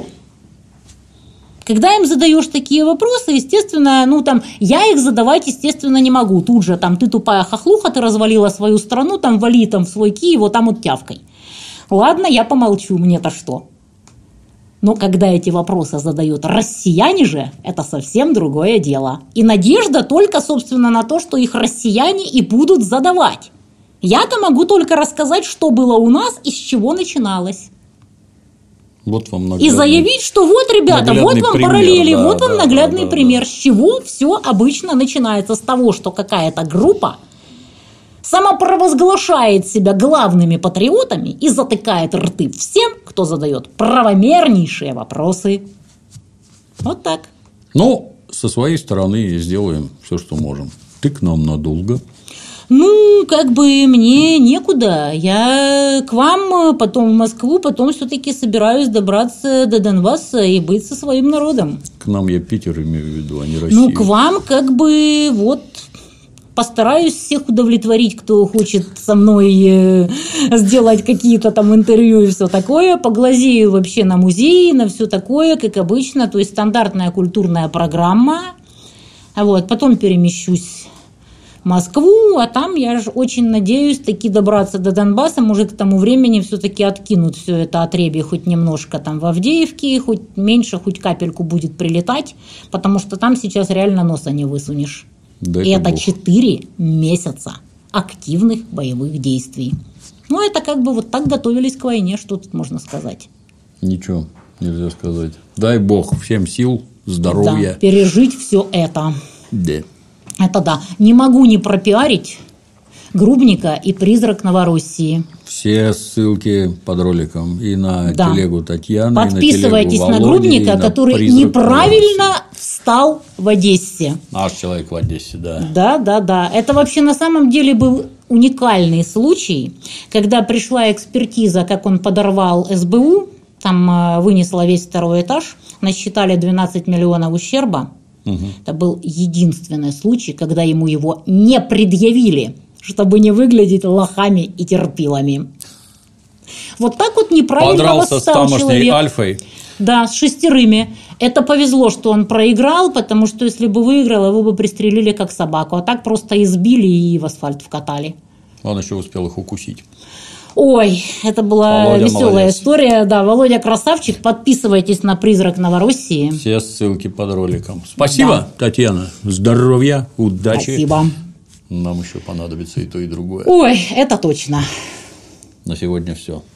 Когда им задаешь такие вопросы, естественно, ну там, я их задавать, естественно, не могу. Тут же там, ты тупая хохлуха, ты развалила свою страну, там вали там в свой Киев, вот там вот тявкой. Ладно, я помолчу, мне-то что? Но когда эти вопросы задают россияне же, это совсем другое дело. И надежда только, собственно, на то, что их россияне и будут задавать. Я-то могу только рассказать, что было у нас и с чего начиналось. Вот вам И наглядный- заявить, что вот, ребята, вот наглядный вам пример, параллели, да, вот вам да, наглядный да, да, пример, да. с чего все обычно начинается. С того, что какая-то группа самопровозглашает себя главными патриотами и затыкает рты всем, кто задает правомернейшие вопросы. Вот так. Ну, со своей стороны сделаем все, что можем. Ты к нам надолго. Ну, как бы мне некуда. Я к вам, потом в Москву, потом все-таки собираюсь добраться до Донбасса и быть со своим народом. К нам я Питер имею в виду, а не Россию. Ну, к вам как бы вот постараюсь всех удовлетворить, кто хочет со мной э, сделать какие-то там интервью и все такое. Поглазею вообще на музеи, на все такое, как обычно. То есть стандартная культурная программа. Вот, потом перемещусь в Москву, а там я же очень надеюсь таки добраться до Донбасса. Может, к тому времени все-таки откинут все это отребье хоть немножко там в Авдеевке, хоть меньше, хоть капельку будет прилетать, потому что там сейчас реально носа не высунешь. Дай И это бог. четыре месяца активных боевых действий. Ну, это как бы вот так готовились к войне, что тут можно сказать. Ничего нельзя сказать. Дай бог всем сил, Да, здоровья. пережить все это. Да. Это да. Не могу не пропиарить Грубника и «Призрак Новороссии». Все ссылки под роликом и на Да. телегу Татьяны, Подписывайтесь и на, телегу на Володи, Грубника, и на который «Призрак неправильно встал в Одессе. Новороссии». Наш человек в Одессе, да. Да, да, да. Это вообще на самом деле был уникальный случай, когда пришла экспертиза, как он подорвал эс бэ у, там э, вынесла весь второй этаж, насчитали двенадцать миллионов ущерба. Угу. Это был единственный случай, когда ему его не предъявили, чтобы не выглядеть лохами и терпилами. Вот так вот неправильно Подрался с восстал тамошней человек. Альфой. Да, с шестерыми. Это повезло, что он проиграл, потому что если бы выиграл, его бы пристрелили как собаку. А так просто избили и в асфальт вкатали. Он еще успел их укусить. Ой, это была Володя веселая молодец. история. Да, Володя красавчик. Подписывайтесь на «Призрак Новороссии». Все ссылки под роликом. Спасибо, Татьяна. Здоровья, удачи. Спасибо. Нам еще понадобится и то, и другое. Ой, это точно. На сегодня все.